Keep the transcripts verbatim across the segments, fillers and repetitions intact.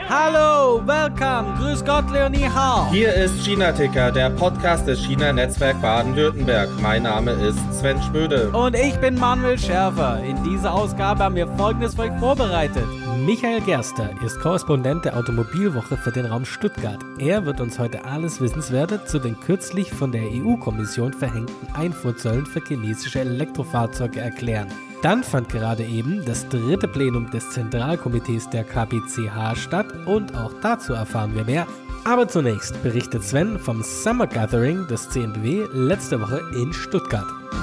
Hallo, welcome, grüß Gott, Leonie Hau. Hier ist China-Ticker, der Podcast des China-Netzwerk Baden-Württemberg. Mein Name ist Sven Schmöde. Und ich bin Manuel Schärfer. In dieser Ausgabe haben wir Folgendes für euch vorbereitet. Michael Gerster ist Korrespondent der Automobilwoche für den Raum Stuttgart. Er wird uns heute alles Wissenswerte zu den kürzlich von der E U-Kommission verhängten Einfuhrzöllen für chinesische Elektrofahrzeuge erklären. Dann fand gerade eben das dritte Plenum des Zentralkomitees der K B C H statt und auch dazu erfahren wir mehr. Aber zunächst berichtet Sven vom Summer Gathering des C N B W letzte Woche in Stuttgart.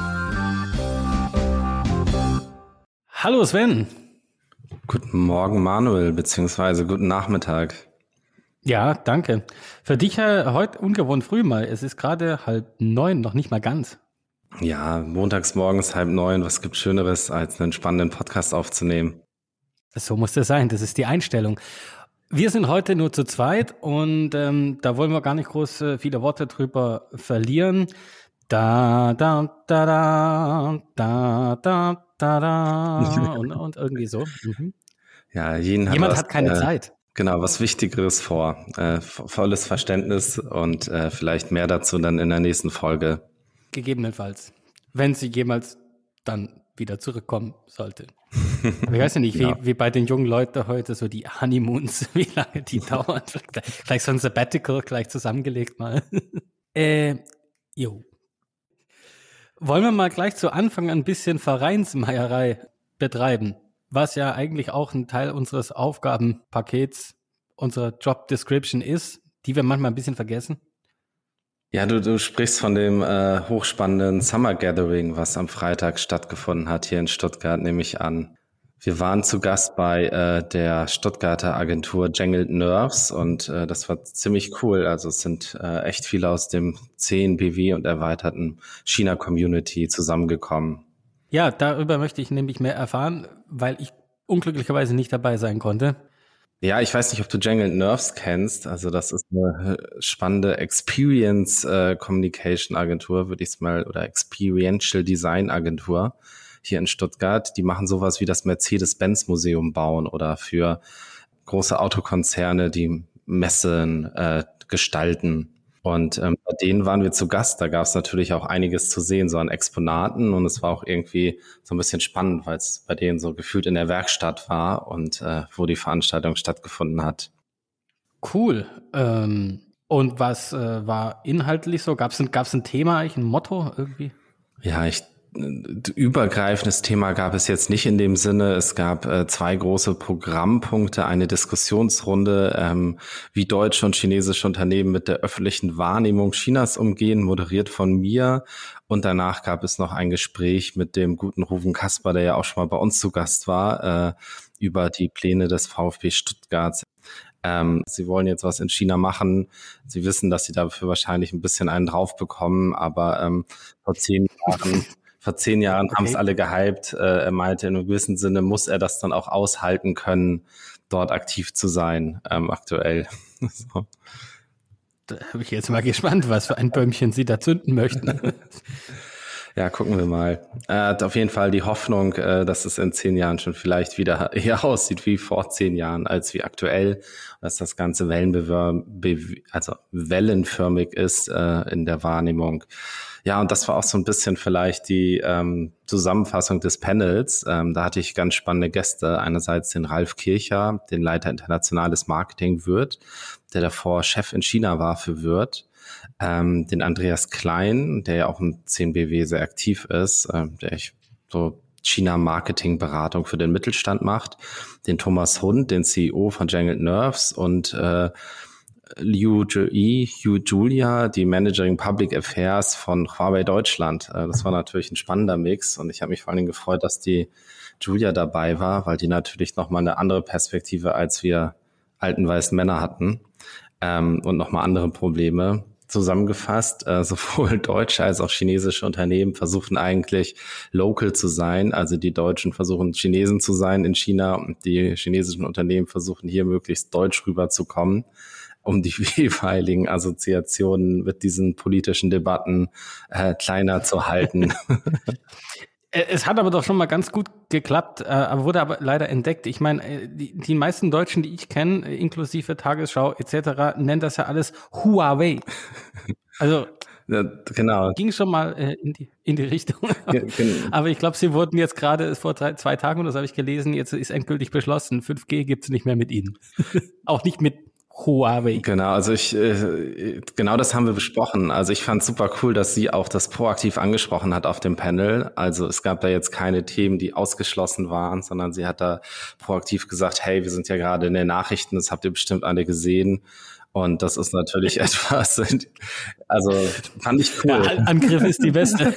Hallo Sven. Guten Morgen Manuel, beziehungsweise guten Nachmittag. Ja, danke. Für dich äh, heute ungewohnt früh mal. Es ist gerade halb neun, noch nicht mal ganz. Ja, montags morgens halb neun, was gibt Schöneres, als einen spannenden Podcast aufzunehmen? So muss das sein, das ist die Einstellung. Wir sind heute nur zu zweit und ähm, da wollen wir gar nicht groß äh, viele Worte drüber verlieren. Da, da, da, da, da, da, da, da und, und irgendwie so. Mhm. Ja, jeden Jemand hat, was, hat keine äh, Zeit. Genau, was Wichtigeres vor. Äh, volles Verständnis und äh, vielleicht mehr dazu dann in der nächsten Folge. Gegebenenfalls, wenn sie jemals dann wieder zurückkommen sollte. Ich weiß ja nicht, Ja. wie, wie bei den jungen Leuten heute so die Honeymoons, wie lange die dauern. Gleich so ein Sabbatical, gleich zusammengelegt mal. äh, jo. Wollen wir mal gleich zu Anfang ein bisschen Vereinsmeierei betreiben, was ja eigentlich auch ein Teil unseres Aufgabenpakets, unserer Job Description ist, die wir manchmal ein bisschen vergessen. Ja, du, du sprichst von dem äh, hochspannenden Summer Gathering, was am Freitag stattgefunden hat hier in Stuttgart, nehme ich an. Wir waren zu Gast bei äh, der Stuttgarter Agentur Jangled Nerves und äh, das war ziemlich cool. Also es sind äh, echt viele aus dem C N B W und erweiterten China-Community zusammengekommen. Ja, darüber möchte ich nämlich mehr erfahren, weil ich unglücklicherweise nicht dabei sein konnte. Ja, ich weiß nicht, ob du Jangled Nerves kennst. Also das ist eine spannende Experience äh, Communication Agentur, würde ich es mal, oder Experiential Design Agentur hier in Stuttgart. Die machen sowas wie das Mercedes-Benz Museum bauen oder für große Autokonzerne, die Messen äh, gestalten. Und ähm, bei denen waren wir zu Gast. Da gab es natürlich auch einiges zu sehen, so an Exponaten. Und es war auch irgendwie so ein bisschen spannend, weil es bei denen so gefühlt in der Werkstatt war und äh, wo die Veranstaltung stattgefunden hat. Cool. Ähm, und was äh, war inhaltlich so? Gab es ein, gab's ein Thema, eigentlich ein Motto irgendwie? Ja, ich übergreifendes Thema gab es jetzt nicht in dem Sinne. Es gab äh, zwei große Programmpunkte, eine Diskussionsrunde, ähm, wie deutsche und chinesische Unternehmen mit der öffentlichen Wahrnehmung Chinas umgehen, moderiert von mir. Und danach gab es noch ein Gespräch mit dem guten Ruven Kasper, der ja auch schon mal bei uns zu Gast war, äh, über die Pläne des VfB Stuttgart. Ähm, sie wollen jetzt was in China machen. Sie wissen, dass sie dafür wahrscheinlich ein bisschen einen drauf bekommen, aber ähm, vor zehn Jahren Vor zehn Jahren Okay. haben es alle gehypt. Äh, er meinte, in einem gewissen Sinne muss er das dann auch aushalten können, dort aktiv zu sein, ähm, aktuell. So. Da bin ich jetzt mal gespannt, was für ein Bäumchen Sie da zünden möchten. Ja, gucken wir mal. Er hat auf jeden Fall die Hoffnung, äh, dass es in zehn Jahren schon vielleicht wieder eher aussieht wie vor zehn Jahren als wie aktuell, dass das Ganze wellenbewer- be- also wellenförmig ist äh, in der Wahrnehmung. Ja, und das war auch so ein bisschen vielleicht die ähm, Zusammenfassung des Panels. Ähm, da hatte ich ganz spannende Gäste. Einerseits den Ralf Kircher, den Leiter internationales Marketing Würth, der davor Chef in China war für Würth. Ähm, den Andreas Klein, der ja auch im C N B W sehr aktiv ist, ähm, der ich so China-Marketing-Beratung für den Mittelstand macht. Den Thomas Hund, den C E O von Jangled Nerves und äh, Liu Jui, Yu Julia, die Managing Public Affairs von Huawei Deutschland. Das war natürlich ein spannender Mix und ich habe mich vor allen Dingen gefreut, dass die Julia dabei war, weil die natürlich nochmal eine andere Perspektive als wir alten weißen Männer hatten ähm, und nochmal andere Probleme. Zusammengefasst, äh, sowohl deutsche als auch chinesische Unternehmen versuchen eigentlich local zu sein. Also die Deutschen versuchen Chinesen zu sein in China und die chinesischen Unternehmen versuchen hier möglichst deutsch rüberzukommen, um die jeweiligen Assoziationen mit diesen politischen Debatten äh, kleiner zu halten. Es hat aber doch schon mal ganz gut geklappt, äh, wurde aber leider entdeckt. Ich meine, die, die meisten Deutschen, die ich kenne, inklusive Tagesschau et cetera, nennen das ja alles Huawei. Also ja, genau. Ging schon mal äh, in, die, in die Richtung. Ja, genau. Aber ich glaube, sie wurden jetzt gerade vor drei, zwei Tagen, oder so habe ich gelesen, jetzt ist endgültig beschlossen, fünf G gibt es nicht mehr mit ihnen. Auch nicht mit Huawei. Genau, also ich, äh, genau das haben wir besprochen. Also ich fand es super cool, dass sie auch das proaktiv angesprochen hat auf dem Panel. Also es gab da jetzt keine Themen, die ausgeschlossen waren, sondern sie hat da proaktiv gesagt, hey, wir sind ja gerade in den Nachrichten, das habt ihr bestimmt alle gesehen. Und das ist natürlich etwas, also fand ich cool. Ja, Angriff ist die beste.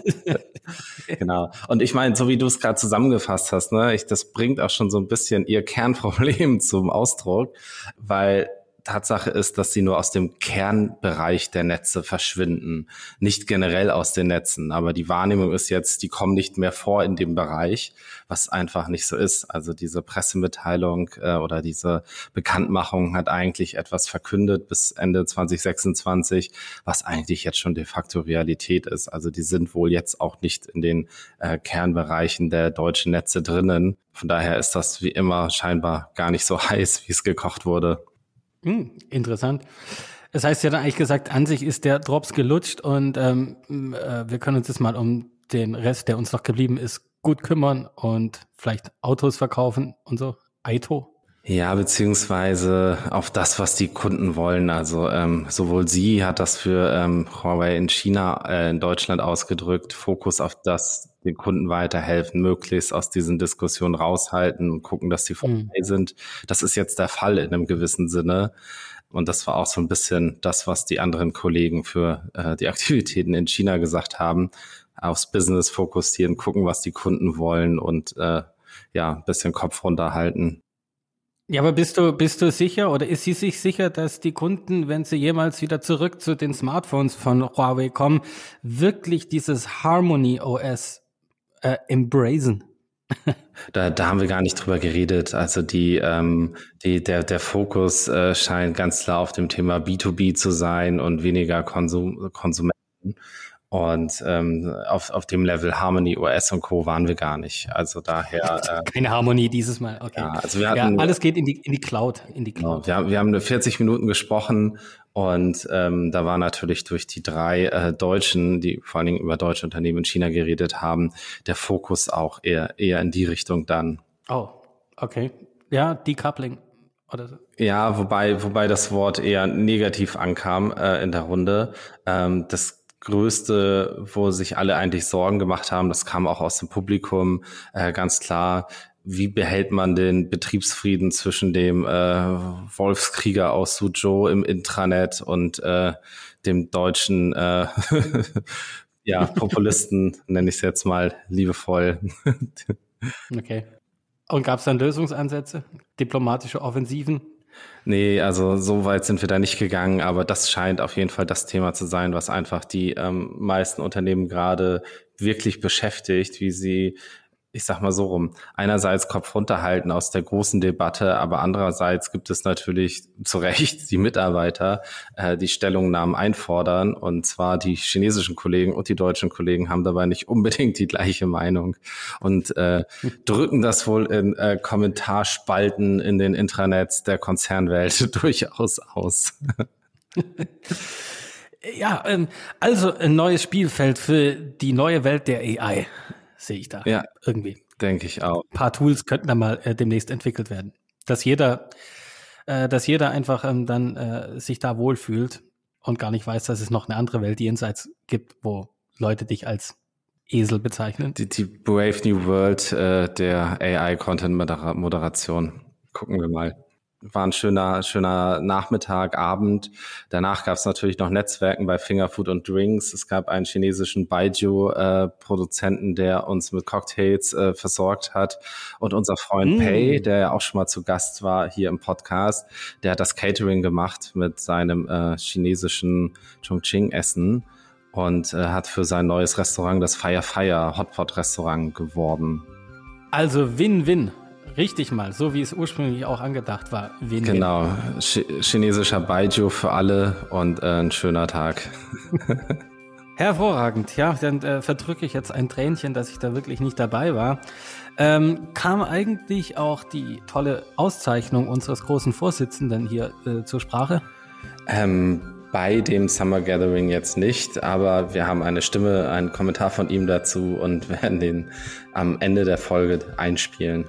Genau. Und ich meine, so wie du es gerade zusammengefasst hast, ne, ich, das bringt auch schon so ein bisschen ihr Kernproblem zum Ausdruck, weil Tatsache ist, dass sie nur aus dem Kernbereich der Netze verschwinden, nicht generell aus den Netzen. Aber die Wahrnehmung ist jetzt, die kommen nicht mehr vor in dem Bereich, was einfach nicht so ist. Also diese Pressemitteilung äh, oder diese Bekanntmachung hat eigentlich etwas verkündet bis Ende zwanzig sechsundzwanzig, was eigentlich jetzt schon de facto Realität ist. Also die sind wohl jetzt auch nicht in den äh, Kernbereichen der deutschen Netze drinnen. Von daher ist das wie immer scheinbar gar nicht so heiß, wie es gekocht wurde. Hm, interessant. Das heißt ja dann eigentlich gesagt, an sich ist der Drops gelutscht und ähm, äh, wir können uns jetzt mal um den Rest, der uns noch geblieben ist, gut kümmern und vielleicht Autos verkaufen und so. Aito. Ja, beziehungsweise auf das, was die Kunden wollen. Also ähm, sowohl sie hat das für ähm, Huawei in China, äh, in Deutschland ausgedrückt, Fokus auf das, den Kunden weiterhelfen, möglichst aus diesen Diskussionen raushalten und gucken, dass die vorbei mhm. sind. Das ist jetzt der Fall in einem gewissen Sinne. Und das war auch so ein bisschen das, was die anderen Kollegen für äh, die Aktivitäten in China gesagt haben. Aufs Business fokussieren, gucken, was die Kunden wollen und äh, ja, ein bisschen Kopf runterhalten. Ja, aber bist du, bist du sicher oder ist sie sich sicher, dass die Kunden, wenn sie jemals wieder zurück zu den Smartphones von Huawei kommen, wirklich dieses Harmony O S äh, embracen? Da, da haben wir gar nicht drüber geredet. Also die, ähm, die, der, der Fokus äh, scheint ganz klar auf dem Thema B zwei B zu sein und weniger Konsum, Konsumenten. Und ähm, auf, auf dem Level Harmony O S und Co. waren wir gar nicht. Also daher... Äh, Keine Harmonie dieses Mal, okay. Ja, also wir hatten, ja, alles geht in die, in die Cloud. In die Cloud. Genau, wir, wir haben vierzig Minuten gesprochen und ähm, da war natürlich durch die drei äh, Deutschen, die vor allen Dingen über deutsche Unternehmen in China geredet haben, der Fokus auch eher, eher in die Richtung dann. Oh, okay. Ja, Decoupling. Oder so. Ja, wobei, wobei das Wort eher negativ ankam äh, in der Runde. Ähm, das Größte, wo sich alle eigentlich Sorgen gemacht haben, das kam auch aus dem Publikum, äh, ganz klar, wie behält man den Betriebsfrieden zwischen dem äh, Wolfskrieger aus Suzhou im Intranet und äh, dem deutschen äh, ja, Populisten, nenne ich es jetzt mal liebevoll. Okay. Und gab es dann Lösungsansätze, diplomatische Offensiven? Nee, also so weit sind wir da nicht gegangen, aber das scheint auf jeden Fall das Thema zu sein, was einfach die ähm, meisten Unternehmen gerade wirklich beschäftigt, wie sie, ich sag mal so rum, einerseits Kopf runterhalten aus der großen Debatte, aber andererseits gibt es natürlich zu Recht die Mitarbeiter, äh, die Stellungnahmen einfordern, und zwar die chinesischen Kollegen und die deutschen Kollegen haben dabei nicht unbedingt die gleiche Meinung und äh, drücken das wohl in äh, Kommentarspalten in den Intranets der Konzernwelt durchaus aus. Ja, ähm, also ein neues Spielfeld für die neue Welt der A I. Sehe ich da. Ja, irgendwie. Denke ich auch. Ein paar Tools könnten da mal äh, demnächst entwickelt werden. Dass jeder, äh, dass jeder einfach ähm, dann äh, sich da wohlfühlt und gar nicht weiß, dass es noch eine andere Welt jenseits gibt, wo Leute dich als Esel bezeichnen. Die, die Brave New World äh, der A I-Content-Moderation. Gucken wir mal. War ein schöner, schöner Nachmittag, Abend. Danach gab es natürlich noch Netzwerken bei Fingerfood und Drinks. Es gab einen chinesischen Baijiu-Produzenten, äh, der uns mit Cocktails äh, versorgt hat. Und unser Freund mm. Pei, der ja auch schon mal zu Gast war hier im Podcast, der hat das Catering gemacht mit seinem äh, chinesischen Chongqing-Essen und äh, hat für sein neues Restaurant, das Fire Fire Hotpot-Restaurant, geworben. Also Win-Win. Richtig mal, so wie es ursprünglich auch angedacht war. Win-win. Genau, Ch- chinesischer Baijiu für alle und äh, ein schöner Tag. Hervorragend, ja, dann äh, verdrücke ich jetzt ein Tränchen, dass ich da wirklich nicht dabei war. Ähm, kam eigentlich auch die tolle Auszeichnung unseres großen Vorsitzenden hier äh, zur Sprache? Ähm, bei dem Summer Gathering jetzt nicht, aber wir haben eine Stimme, einen Kommentar von ihm dazu und werden den am Ende der Folge einspielen.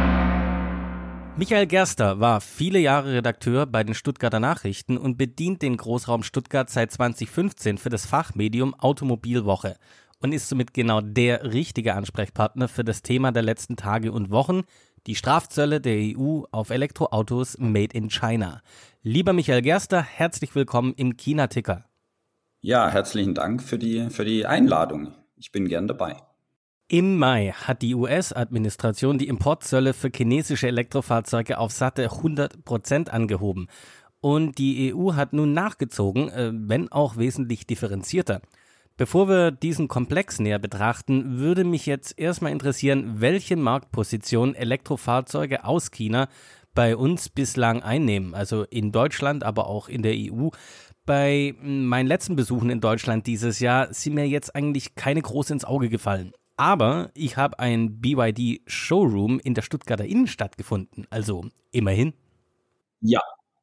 Michael Gerster war viele Jahre Redakteur bei den Stuttgarter Nachrichten und bedient den Großraum Stuttgart seit zwanzig fünfzehn für das Fachmedium Automobilwoche und ist somit genau der richtige Ansprechpartner für das Thema der letzten Tage und Wochen, die Strafzölle der E U auf Elektroautos made in China. Lieber Michael Gerster, herzlich willkommen im China-Ticker. Ja, herzlichen Dank für die, für die Einladung. Ich bin gern dabei. Im Mai hat die U S-Administration die Importzölle für chinesische Elektrofahrzeuge auf satte hundert Prozent angehoben. Und die E U hat nun nachgezogen, wenn auch wesentlich differenzierter. Bevor wir diesen Komplex näher betrachten, würde mich jetzt erstmal interessieren, welche Marktposition Elektrofahrzeuge aus China bei uns bislang einnehmen, also in Deutschland, aber auch in der E U. Bei meinen letzten Besuchen in Deutschland dieses Jahr sind mir jetzt eigentlich keine groß ins Auge gefallen. Aber ich habe ein B Y D-Showroom in der Stuttgarter Innenstadt gefunden, also immerhin. Ja,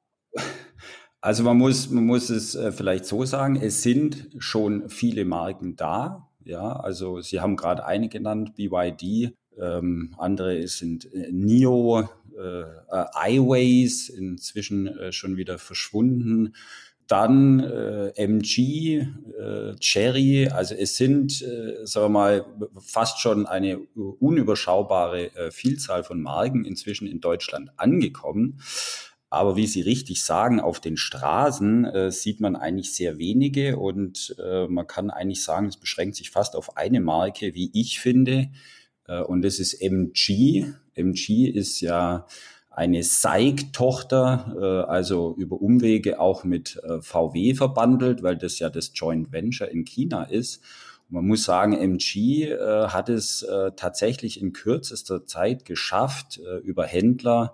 also man muss, man muss es äh, vielleicht so sagen, es sind schon viele Marken da. Ja, also Sie haben gerade eine genannt, B Y D, ähm, andere sind äh, N I O, äh, äh, iWays, inzwischen äh, schon wieder verschwunden. Dann äh, M G, äh, Chery, also es sind, äh, sagen wir mal, fast schon eine unüberschaubare äh, Vielzahl von Marken inzwischen in Deutschland angekommen. Aber wie Sie richtig sagen, auf den Straßen äh, sieht man eigentlich sehr wenige und äh, man kann eigentlich sagen, es beschränkt sich fast auf eine Marke, wie ich finde, äh, und das ist M G. M G ist ja eine S A I C-Tochter, äh, also über Umwege auch mit äh, V W verbandelt, weil das ja das Joint Venture in China ist. Und man muss sagen, M G äh, hat es äh, tatsächlich in kürzester Zeit geschafft, äh, über Händler,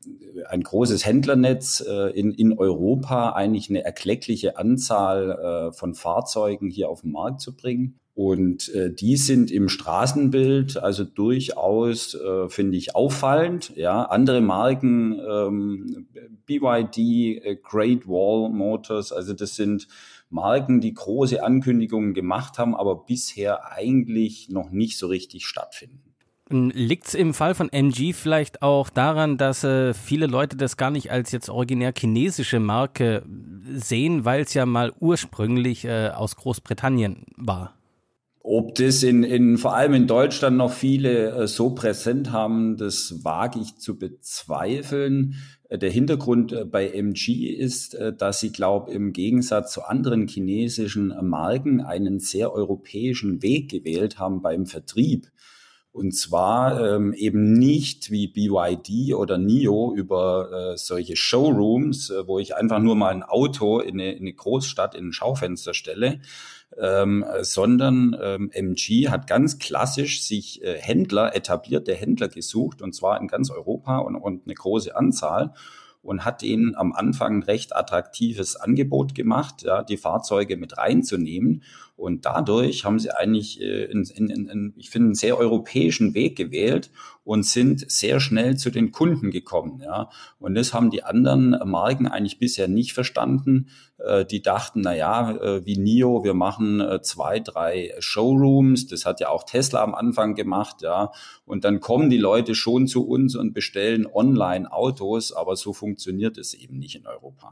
ein großes Händlernetz äh, in, in Europa, eigentlich eine erkleckliche Anzahl äh, von Fahrzeugen hier auf den Markt zu bringen. Und äh, die sind im Straßenbild also durchaus, äh, finde ich, auffallend. Ja, andere Marken, ähm, B Y D, äh, Great Wall Motors, also das sind Marken, die große Ankündigungen gemacht haben, aber bisher eigentlich noch nicht so richtig stattfinden. Liegt es im Fall von M G vielleicht auch daran, dass äh, viele Leute das gar nicht als jetzt originär chinesische Marke sehen, weil es ja mal ursprünglich äh, aus Großbritannien war? Ob das in, in vor allem in Deutschland noch viele äh, so präsent haben, das wage ich zu bezweifeln. Äh, der Hintergrund äh, bei M G ist, äh, dass sie, glaube ich, im Gegensatz zu anderen chinesischen äh, Marken einen sehr europäischen Weg gewählt haben beim Vertrieb. Und zwar ähm, eben nicht wie B Y D oder N I O über äh, solche Showrooms, äh, wo ich einfach nur mal ein Auto in eine, in eine Großstadt in ein Schaufenster stelle, ähm, sondern ähm, M G hat ganz klassisch sich äh, Händler, etablierte Händler gesucht, und zwar in ganz Europa und, und eine große Anzahl. Und hat ihnen am Anfang ein recht attraktives Angebot gemacht, ja, die Fahrzeuge mit reinzunehmen. Und dadurch haben sie eigentlich, äh, in, in, in, ich finde, einen sehr europäischen Weg gewählt und sind sehr schnell zu den Kunden gekommen. Ja. Und das haben die anderen Marken eigentlich bisher nicht verstanden. Äh, die dachten, na ja, äh, wie N I O, wir machen äh, zwei, drei Showrooms. Das hat ja auch Tesla am Anfang gemacht. Ja. Und dann kommen die Leute schon zu uns und bestellen online Autos, aber so funktioniert es eben nicht in Europa.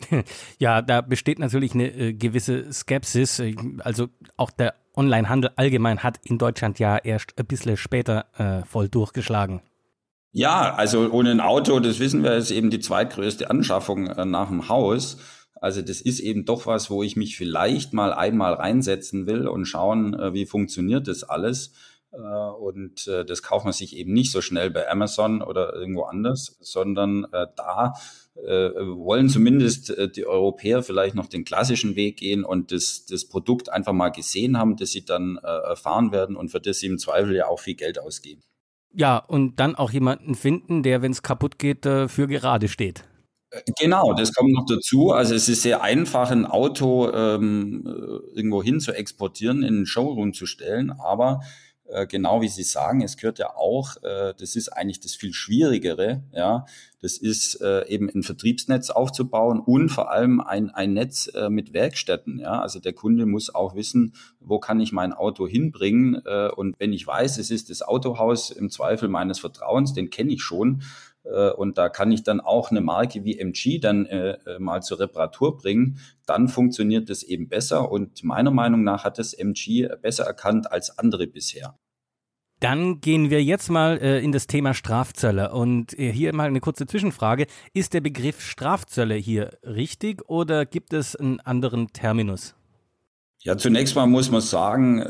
Ja, da besteht natürlich eine äh, gewisse Skepsis. Also auch der Onlinehandel allgemein hat in Deutschland ja erst ein bisschen später äh, voll durchgeschlagen. Ja, also ohne ein Auto, das wissen wir, ist eben die zweitgrößte Anschaffung äh, nach dem Haus. Also das ist eben doch was, wo ich mich vielleicht mal einmal reinsetzen will und schauen, äh, wie funktioniert das alles. Äh, und äh, das kauft man sich eben nicht so schnell bei Amazon oder irgendwo anders, sondern äh, da äh, wollen zumindest äh, die Europäer vielleicht noch den klassischen Weg gehen und das, das Produkt einfach mal gesehen haben, das sie dann äh, erfahren werden und für das sie im Zweifel ja auch viel Geld ausgeben. Ja, und dann auch jemanden finden, der, wenn es kaputt geht, äh, für gerade steht. Genau, das kommt noch dazu. Also es ist sehr einfach, ein Auto ähm, irgendwo hin zu exportieren, in einen Showroom zu stellen. Aber äh, genau wie Sie sagen, es gehört ja auch, äh, das ist eigentlich das viel Schwierigere, ja. Das ist äh, eben ein Vertriebsnetz aufzubauen und vor allem ein, ein Netz äh, mit Werkstätten, ja. Also der Kunde muss auch wissen, wo kann ich mein Auto hinbringen? Äh, und wenn ich weiß, es ist das Autohaus im Zweifel meines Vertrauens, den kenne ich schon, und da kann ich dann auch eine Marke wie M G dann äh, mal zur Reparatur bringen, dann funktioniert das eben besser. Und meiner Meinung nach hat es M G besser erkannt als andere bisher. Dann gehen wir jetzt mal äh, in das Thema Strafzölle. Und äh, hier mal eine kurze Zwischenfrage. Ist der Begriff Strafzölle hier richtig oder gibt es einen anderen Terminus? Ja, zunächst mal muss man sagen,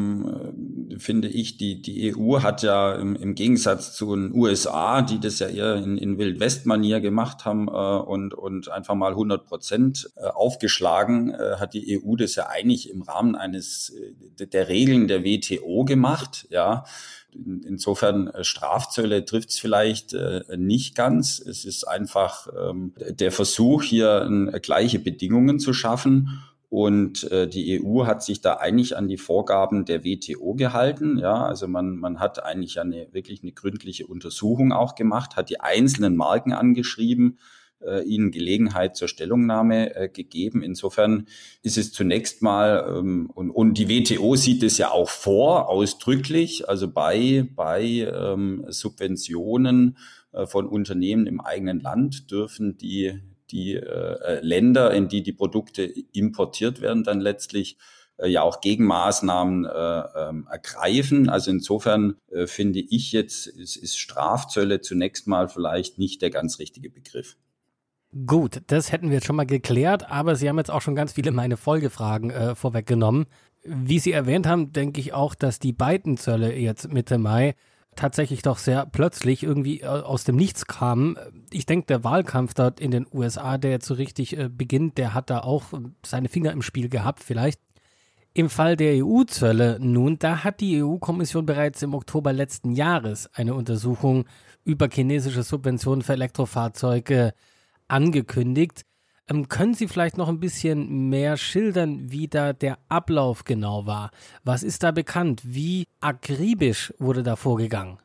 ähm, finde ich, die, die E U hat ja im, im Gegensatz zu den U S A, die das ja eher in, in Wild-West-Manier gemacht haben äh, und, und einfach mal hundert Prozent äh, aufgeschlagen, äh, hat die E U das ja eigentlich im Rahmen eines äh, der Regeln der W T O gemacht, ja. Insofern äh, Strafzölle trifft es vielleicht äh, nicht ganz. Es ist einfach ähm, der Versuch, hier äh, gleiche Bedingungen zu schaffen. Und äh, die E U hat sich da eigentlich an die Vorgaben der W T O gehalten. Ja, also man, man hat eigentlich eine wirklich eine gründliche Untersuchung auch gemacht, hat die einzelnen Marken angeschrieben, äh, ihnen Gelegenheit zur Stellungnahme äh, gegeben. Insofern ist es zunächst mal, ähm, und, und die W T O sieht es ja auch vor, ausdrücklich, also bei, bei ähm, Subventionen äh, von Unternehmen im eigenen Land dürfen die die äh, Länder, in die die Produkte importiert werden, dann letztlich äh, ja auch Gegenmaßnahmen äh, ähm, ergreifen. Also insofern äh, finde ich jetzt, ist, ist Strafzölle zunächst mal vielleicht nicht der ganz richtige Begriff. Gut, das hätten wir jetzt schon mal geklärt, aber Sie haben jetzt auch schon ganz viele meine Folgefragen äh, vorweggenommen. Wie Sie erwähnt haben, denke ich auch, dass die beiden Zölle jetzt Mitte Mai tatsächlich doch sehr plötzlich irgendwie aus dem Nichts kamen. Ich denke, der Wahlkampf dort in den U S A, der jetzt so richtig äh, beginnt, der hat da auch seine Finger im Spiel gehabt vielleicht. Im Fall der E U-Zölle nun, da hat die E U-Kommission bereits im Oktober letzten Jahres eine Untersuchung über chinesische Subventionen für Elektrofahrzeuge angekündigt. Ähm, können Sie vielleicht noch ein bisschen mehr schildern, wie da der Ablauf genau war? Was ist da bekannt? Wie akribisch wurde da vorgegangen?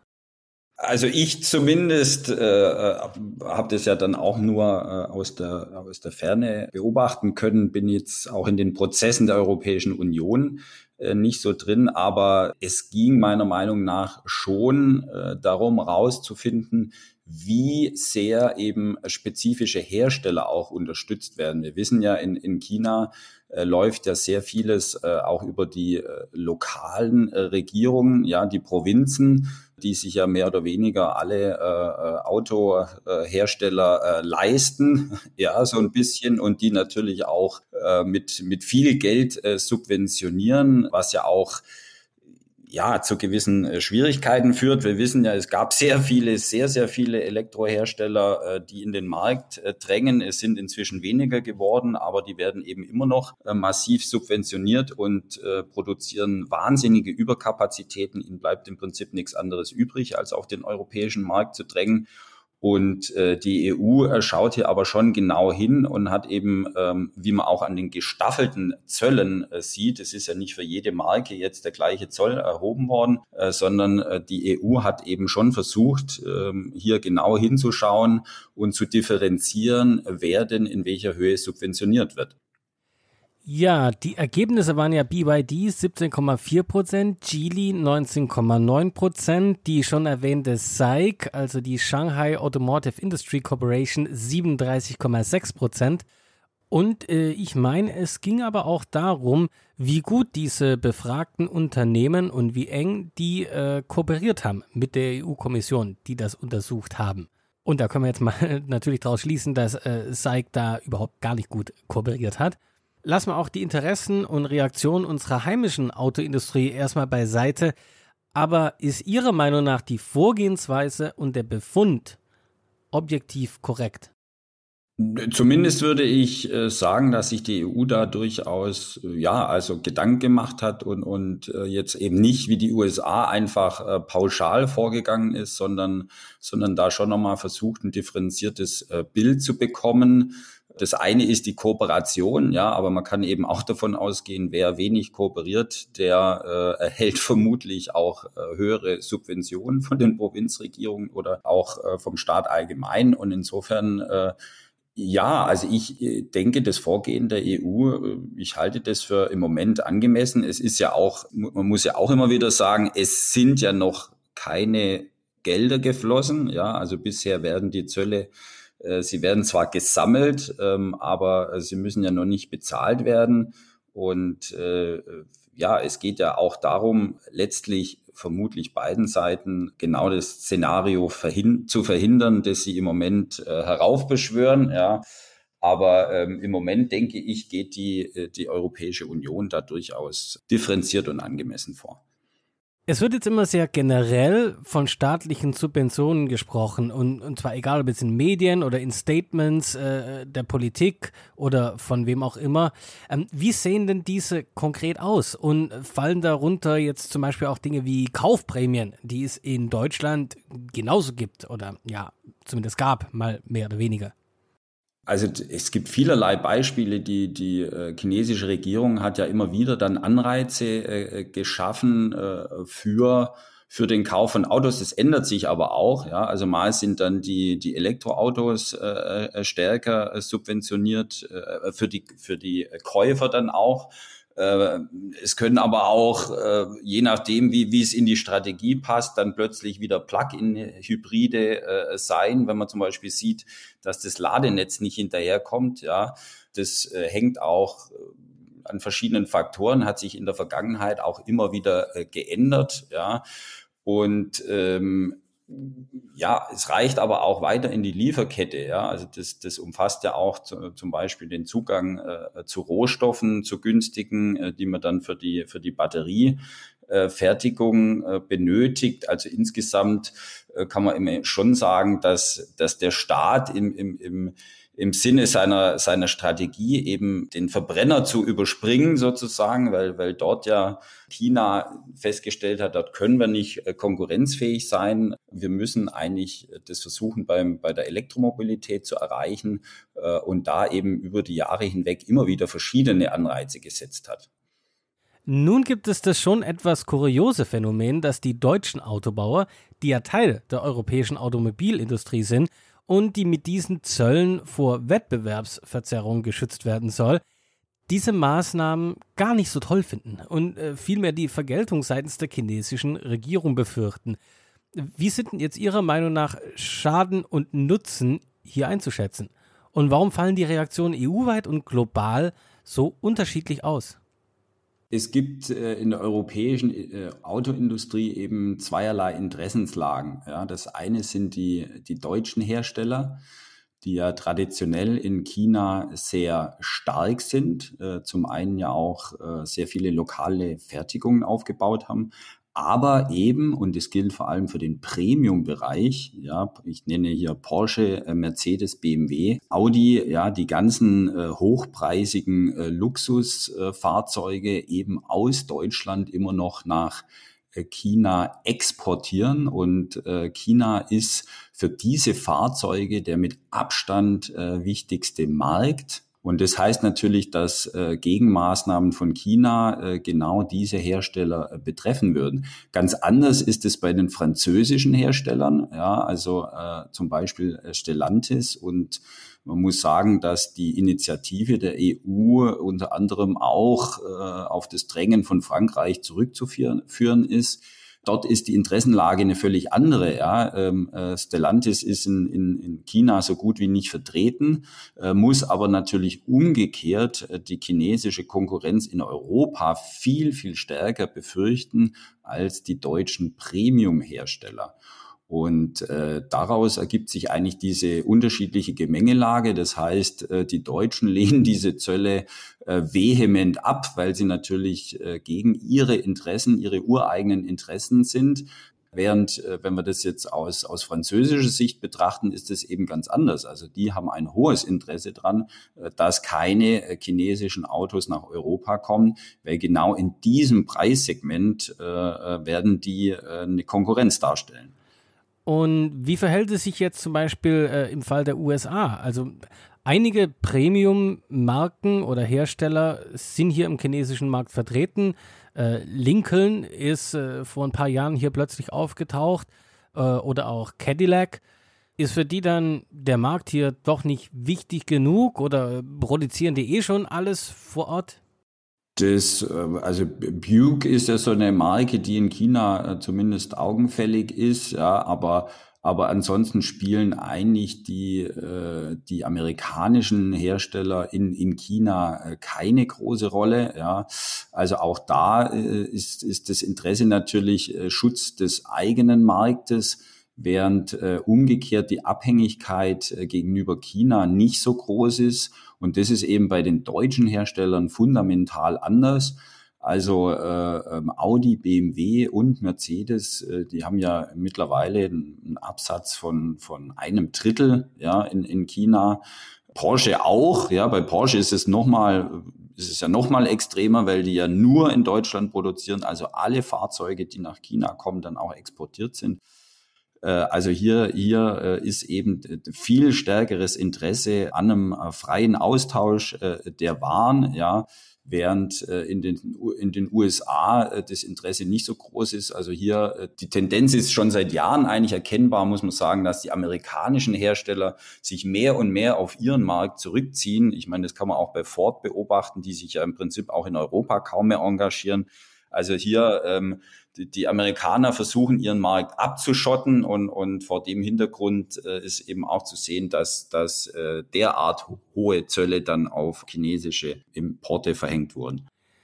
Also ich zumindest äh, habe das ja dann auch nur äh, aus der aus der Ferne beobachten können, bin jetzt auch in den Prozessen der Europäischen Union äh, nicht so drin, aber es ging meiner Meinung nach schon äh, darum, rauszufinden, wie sehr eben spezifische Hersteller auch unterstützt werden. Wir wissen ja, in, in China äh, läuft ja sehr vieles äh, auch über die äh, lokalen äh, Regierungen, ja, die Provinzen, die sich ja mehr oder weniger alle äh, Autohersteller äh, leisten, ja, so ein bisschen, und die natürlich auch äh, mit, mit viel Geld äh, subventionieren, was ja auch ja, zu gewissen äh, Schwierigkeiten führt. Wir wissen ja, es gab sehr viele, sehr, sehr viele Elektrohersteller, äh, die in den Markt äh, drängen. Es sind inzwischen weniger geworden, aber die werden eben immer noch äh, massiv subventioniert und äh, produzieren wahnsinnige Überkapazitäten. Ihnen bleibt im Prinzip nichts anderes übrig, als auf den europäischen Markt zu drängen. Und äh, die E U äh, schaut hier aber schon genau hin und hat eben, ähm, wie man auch an den gestaffelten Zöllen äh, sieht, es ist ja nicht für jede Marke jetzt der gleiche Zoll erhoben worden, äh, sondern äh, die E U hat eben schon versucht, äh, hier genau hinzuschauen und zu differenzieren, wer denn in welcher Höhe subventioniert wird. Ja, die Ergebnisse waren ja B Y D siebzehn Komma vier Prozent, Geely neunzehn Komma neun Prozent, die schon erwähnte S A I C, also die Shanghai Automotive Industry Corporation, siebenunddreißig Komma sechs Prozent. Und äh, ich meine, es ging aber auch darum, wie gut diese befragten Unternehmen und wie eng die äh, kooperiert haben mit der E U-Kommission, die das untersucht haben. Und da können wir jetzt mal natürlich daraus schließen, dass äh, S A I C da überhaupt gar nicht gut kooperiert hat. Lassen wir auch die Interessen und Reaktionen unserer heimischen Autoindustrie erstmal beiseite. Aber ist Ihrer Meinung nach die Vorgehensweise und der Befund objektiv korrekt? Zumindest würde ich äh, sagen, dass sich die E U da durchaus, äh, ja, also Gedanken gemacht hat und, und äh, jetzt eben nicht wie die U S A einfach äh, pauschal vorgegangen ist, sondern, sondern da schon nochmal versucht, ein differenziertes äh, Bild zu bekommen. Das eine ist die Kooperation, ja, aber man kann eben auch davon ausgehen, wer wenig kooperiert, der äh, erhält vermutlich auch äh, höhere Subventionen von den Provinzregierungen oder auch äh, vom Staat allgemein. Und insofern äh, ja, also ich denke, das Vorgehen der E U, ich halte das für im Moment angemessen. Es ist ja auch, man muss ja auch immer wieder sagen, es sind ja noch keine Gelder geflossen. Ja, also bisher werden die Zölle, äh, sie werden zwar gesammelt, ähm, aber sie müssen ja noch nicht bezahlt werden. Und äh, ja, es geht ja auch darum, letztlich vermutlich beiden Seiten genau das Szenario verhin- zu verhindern, das sie im Moment äh, heraufbeschwören. Ja. Aber ähm, im Moment, denke ich, geht die, die Europäische Union da durchaus differenziert und angemessen vor. Es wird jetzt immer sehr generell von staatlichen Subventionen gesprochen und, und zwar egal, ob jetzt in Medien oder in Statements äh, der Politik oder von wem auch immer. Ähm, wie sehen denn diese konkret aus und fallen darunter jetzt zum Beispiel auch Dinge wie Kaufprämien, die es in Deutschland genauso gibt oder ja, zumindest gab, mal mehr oder weniger? Also es gibt vielerlei Beispiele. Die, die äh, chinesische Regierung hat ja immer wieder dann Anreize äh, geschaffen äh, für, für den Kauf von Autos. Das ändert sich aber auch. Ja. Also mal sind dann die, die Elektroautos äh, stärker äh, subventioniert, äh, für die, für die Käufer dann auch. Es können aber auch, je nachdem, wie, wie es in die Strategie passt, dann plötzlich wieder Plug-in-Hybride sein, wenn man zum Beispiel sieht, dass das Ladenetz nicht hinterherkommt. Ja, das hängt auch an verschiedenen Faktoren, hat sich in der Vergangenheit auch immer wieder geändert. Ja, und ähm, ja, es reicht aber auch weiter in die Lieferkette. Ja, also das, das umfasst ja auch zu, zum Beispiel den Zugang äh, zu Rohstoffen, zu günstigen, äh, die man dann für die für die Batteriefertigung äh, benötigt. Also insgesamt äh, kann man immer schon sagen, dass dass der Staat im im im im Sinne seiner seiner Strategie eben den Verbrenner zu überspringen sozusagen, weil weil dort ja China festgestellt hat, dort können wir nicht äh, konkurrenzfähig sein. Wir müssen eigentlich das versuchen beim bei der Elektromobilität zu erreichen äh, und da eben über die Jahre hinweg immer wieder verschiedene Anreize gesetzt hat. Nun gibt es das schon etwas kuriose Phänomen, dass die deutschen Autobauer, die ja Teil der europäischen Automobilindustrie sind, und die mit diesen Zöllen vor Wettbewerbsverzerrung geschützt werden soll, diese Maßnahmen gar nicht so toll finden und äh, vielmehr die Vergeltung seitens der chinesischen Regierung befürchten. Wie sind denn jetzt Ihrer Meinung nach Schaden und Nutzen hier einzuschätzen? Und warum fallen die Reaktionen E U-weit und global so unterschiedlich aus? Es gibt äh, in der europäischen äh, Autoindustrie eben zweierlei Interessenslagen. Ja, das eine sind die, die deutschen Hersteller, die ja traditionell in China sehr stark sind, äh, zum einen ja auch äh, sehr viele lokale Fertigungen aufgebaut haben, aber eben, und das gilt vor allem für den Premium-Bereich, ja, ich nenne hier Porsche, äh, Mercedes, B M W, Audi, ja, die ganzen äh, hochpreisigen äh, Luxusfahrzeuge äh, eben aus Deutschland immer noch nach äh, China exportieren. Und äh, China ist für diese Fahrzeuge der mit Abstand äh, wichtigste Markt. Und das heißt natürlich, dass äh, Gegenmaßnahmen von China äh, genau diese Hersteller äh, betreffen würden. Ganz anders ist es bei den französischen Herstellern, ja, also äh, zum Beispiel Stellantis. Und man muss sagen, dass die Initiative der E U unter anderem auch äh, auf das Drängen von Frankreich zurückzuführen ist. Dort ist die Interessenlage eine völlig andere. Ja. Ähm, äh, Stellantis ist in, in, in China so gut wie nicht vertreten, äh, muss aber natürlich umgekehrt äh, die chinesische Konkurrenz in Europa viel, viel stärker befürchten als die deutschen Premium-Hersteller. Und äh, daraus ergibt sich eigentlich diese unterschiedliche Gemengelage. Das heißt, äh, die Deutschen lehnen diese Zölle äh, vehement ab, weil sie natürlich äh, gegen ihre Interessen, ihre ureigenen Interessen sind. Während, wenn wir das jetzt aus, aus französischer Sicht betrachten, ist es eben ganz anders. Also die haben ein hohes Interesse dran, dass keine chinesischen Autos nach Europa kommen, weil genau in diesem Preissegment äh, werden die äh, eine Konkurrenz darstellen. Und wie verhält es sich jetzt zum Beispiel äh, im Fall der U S A? Also einige Premium-Marken oder Hersteller sind hier im chinesischen Markt vertreten. Äh, Lincoln ist äh, vor ein paar Jahren hier plötzlich aufgetaucht äh, oder auch Cadillac. Ist für die dann der Markt hier doch nicht wichtig genug oder produzieren die eh schon alles vor Ort? Das, also Buick ist ja so eine Marke, die in China zumindest augenfällig ist, ja, aber aber ansonsten spielen eigentlich die die amerikanischen Hersteller in in China keine große Rolle, ja. Also auch da ist ist das Interesse natürlich Schutz des eigenen Marktes, während äh, umgekehrt die Abhängigkeit äh, gegenüber China nicht so groß ist. Und das ist eben bei den deutschen Herstellern fundamental anders. Also äh, Audi, B M W und Mercedes, äh, die haben ja mittlerweile einen Absatz von von einem Drittel, ja, in in China. Porsche auch, ja, bei Porsche ist es nochmal, ist es ja nochmal extremer, weil die ja nur in Deutschland produzieren, also alle Fahrzeuge, die nach China kommen, dann auch exportiert sind. Also hier, hier ist eben viel stärkeres Interesse an einem freien Austausch der Waren, ja, während in den, in den U S A das Interesse nicht so groß ist. Also hier, die Tendenz ist schon seit Jahren eigentlich erkennbar, muss man sagen, dass die amerikanischen Hersteller sich mehr und mehr auf ihren Markt zurückziehen. Ich meine, das kann man auch bei Ford beobachten, die sich ja im Prinzip auch in Europa kaum mehr engagieren. Also hier, ähm, die, die Amerikaner versuchen, ihren Markt abzuschotten und, und vor dem Hintergrund äh, ist eben auch zu sehen, dass, dass äh, derart hohe Zölle dann auf chinesische Importe verhängt wurden.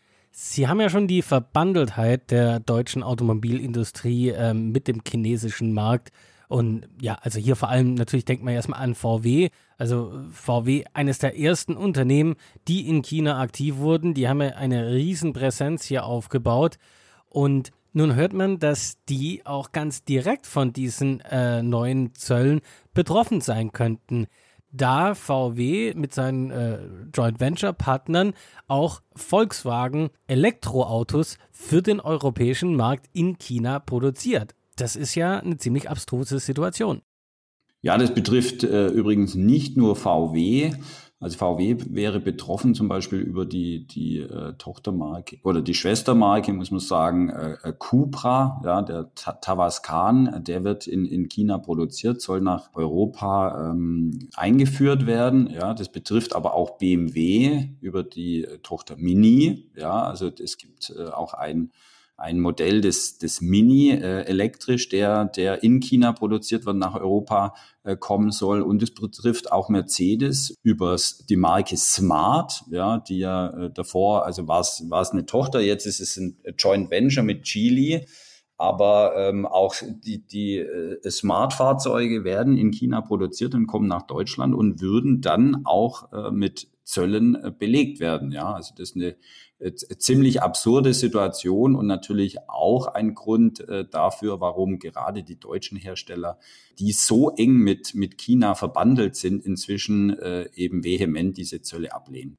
Sie haben ja schon die Verbandeltheit der deutschen Automobilindustrie ähm, mit dem chinesischen Markt. Und ja, also hier vor allem natürlich denkt man erstmal an V W. Also V W, eines der ersten Unternehmen, die in China aktiv wurden. Die haben ja eine Riesenpräsenz hier aufgebaut. Und nun hört man, dass die auch ganz direkt von diesen äh, neuen Zöllen betroffen sein könnten, da V W mit seinen äh, Joint Venture Partnern auch Volkswagen Elektroautos für den europäischen Markt in China produziert. Das ist ja eine ziemlich abstruse Situation. Ja, das betrifft äh, übrigens nicht nur V W. Also V W wäre betroffen zum Beispiel über die die äh, Tochtermarke oder die Schwestermarke, muss man sagen, äh, Cupra, ja, der Tavascan, der wird in in China produziert, soll nach Europa ähm, eingeführt werden. Ja, das betrifft aber auch B M W über die äh, Tochter Mini. Ja, also es gibt äh, auch ein ein Modell des, des Mini äh, elektrisch, der, der in China produziert wird, nach Europa äh, kommen soll. Und es betrifft auch Mercedes über die Marke Smart, ja, die ja äh, davor, also war es war es eine Tochter, jetzt ist es ein Joint Venture mit Geely. Aber ähm, auch die, die äh, Smart-Fahrzeuge werden in China produziert und kommen nach Deutschland und würden dann auch äh, mit Zöllen äh, belegt werden. Ja, also das ist eine äh, ziemlich absurde Situation und natürlich auch ein Grund äh, dafür, warum gerade die deutschen Hersteller, die so eng mit mit China verbandelt sind, inzwischen äh, eben vehement diese Zölle ablehnen.